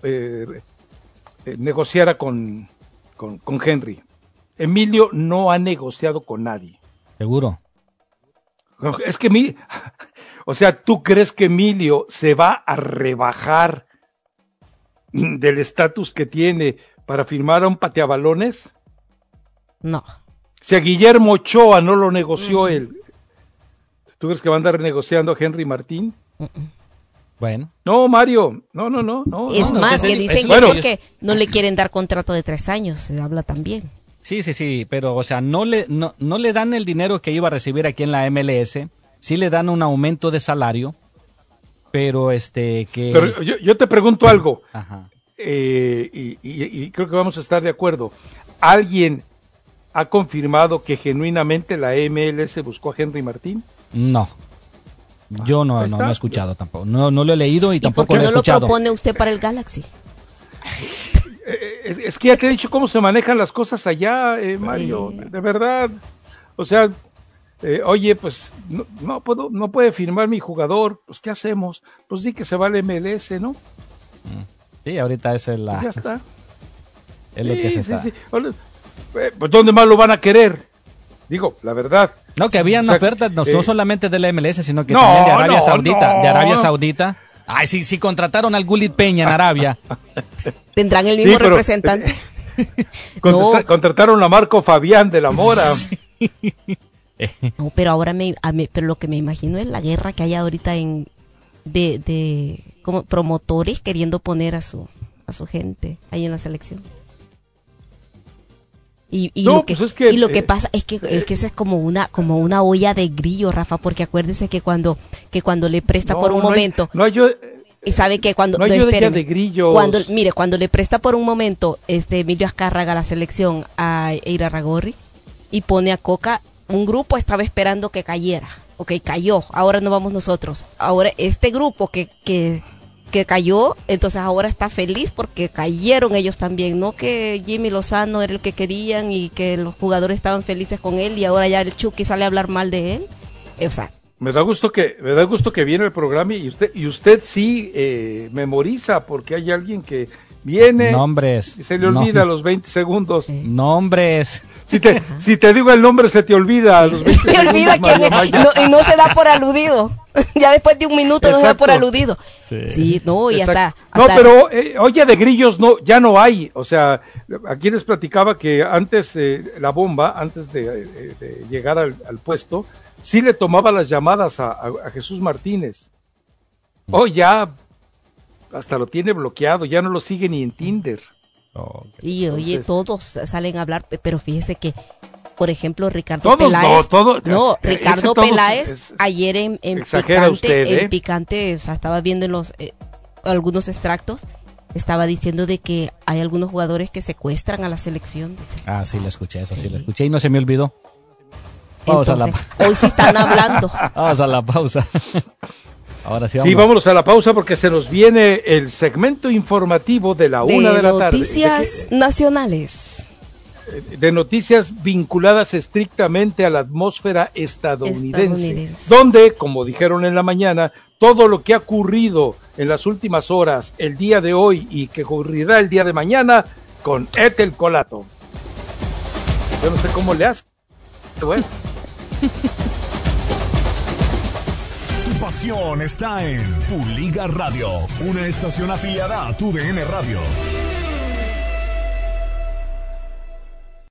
[SPEAKER 6] negociara con Henry. Emilio no ha negociado con nadie.
[SPEAKER 2] ¿Seguro?
[SPEAKER 6] Es que o sea, ¿tú crees que Emilio se va a rebajar del estatus que tiene para firmar a un pateabalones?
[SPEAKER 3] No.
[SPEAKER 6] Si a Guillermo Ochoa no lo negoció él, ¿tú crees que va a andar renegociando a Henry Martín?
[SPEAKER 2] Bueno.
[SPEAKER 6] No, Mario, no.
[SPEAKER 3] Es más, que dicen que porque no le quieren dar contrato de 3 años, se habla también.
[SPEAKER 2] Sí, pero o sea, no le dan el dinero que iba a recibir aquí en la MLS, sí le dan un aumento de salario, pero
[SPEAKER 6] Pero yo te pregunto algo,
[SPEAKER 2] Ajá.
[SPEAKER 6] Y creo que vamos a estar de acuerdo. ¿Alguien ha confirmado que genuinamente la MLS buscó a Henry Martín?
[SPEAKER 2] No. Yo no he escuchado tampoco. No lo he leído y tampoco lo he escuchado.
[SPEAKER 3] ¿Por qué no lo propone usted para el Galaxy?
[SPEAKER 6] Es que ya te he dicho cómo se manejan las cosas allá, Mario, de verdad. O sea, oye, pues no puede firmar mi jugador, pues ¿qué hacemos? Pues di que se va al MLS, ¿no?
[SPEAKER 2] Sí, ahorita es la...
[SPEAKER 6] Ya está.
[SPEAKER 2] Es lo que se está.
[SPEAKER 6] Sí. Pues ¿dónde más lo van a querer? Digo, la verdad.
[SPEAKER 2] No, que habían ofertas no solamente de la MLS, sino que también de Arabia Saudita. De Arabia Saudita. Ay, sí, contrataron al Gulit Peña en Arabia.
[SPEAKER 3] ¿Tendrán el mismo representante?
[SPEAKER 6] Contrataron a Marco Fabián de la Mora. Sí.
[SPEAKER 3] No, pero ahora pero lo que me imagino es la guerra que hay ahorita de como promotores queriendo poner a su gente ahí en la selección. Y lo que pasa es que esa es como una olla de grillo, Rafa, porque acuérdese que cuando le presta por un momento, y sabe que cuando
[SPEAKER 6] de grillos.
[SPEAKER 3] Cuando le presta por un momento Emilio Azcárraga a la selección a Irarrágorri y pone a Coca, un grupo estaba esperando que cayera, cayó, ahora no vamos nosotros, ahora este grupo que cayó, entonces ahora está feliz porque cayeron ellos también, no que Jimmy Lozano era el que querían y que los jugadores estaban felices con él y ahora ya el Chucky sale a hablar mal de él. O sea,
[SPEAKER 6] me da gusto que viene el programa y usted sí memoriza, porque hay alguien que viene
[SPEAKER 2] nombres,
[SPEAKER 6] y se le olvida a los 20 segundos.
[SPEAKER 2] Nombres.
[SPEAKER 6] Si te digo el nombre se te olvida a los 20 segundos.
[SPEAKER 3] Se olvida y no se da por aludido. Ya después de un minuto no se da por aludido. Sí, no, y hasta
[SPEAKER 6] no, pero olla de grillos ya no hay. O sea, aquí les platicaba que antes la bomba, antes de llegar al puesto, sí le tomaba las llamadas a Jesús Martínez. Ya hasta lo tiene bloqueado, ya no lo sigue ni en Tinder.
[SPEAKER 3] Y oye, todos salen a hablar, pero fíjese que, por ejemplo, Ricardo Peláez. Ricardo Peláez ayer en Picante, o sea, estaba viendo en los algunos extractos, estaba diciendo de que hay algunos jugadores que secuestran a la selección. Dice.
[SPEAKER 2] Sí, lo escuché, sí lo escuché y no se me olvidó.
[SPEAKER 3] Hoy sí están hablando.
[SPEAKER 2] Vamos a la pausa. Ahora sí,
[SPEAKER 6] vámonos a la pausa porque se nos viene el segmento informativo de la 1 de la tarde.
[SPEAKER 3] Noticias nacionales.
[SPEAKER 6] De noticias vinculadas estrictamente a la atmósfera estadounidense, donde, como dijeron en la mañana, todo lo que ha ocurrido en las últimas horas, el día de hoy y que ocurrirá el día de mañana, con Ethel Colato. Yo no sé cómo le hace. Bueno.
[SPEAKER 1] Tu pasión está en Tu Liga Radio, una estación afiliada a TUDN Radio.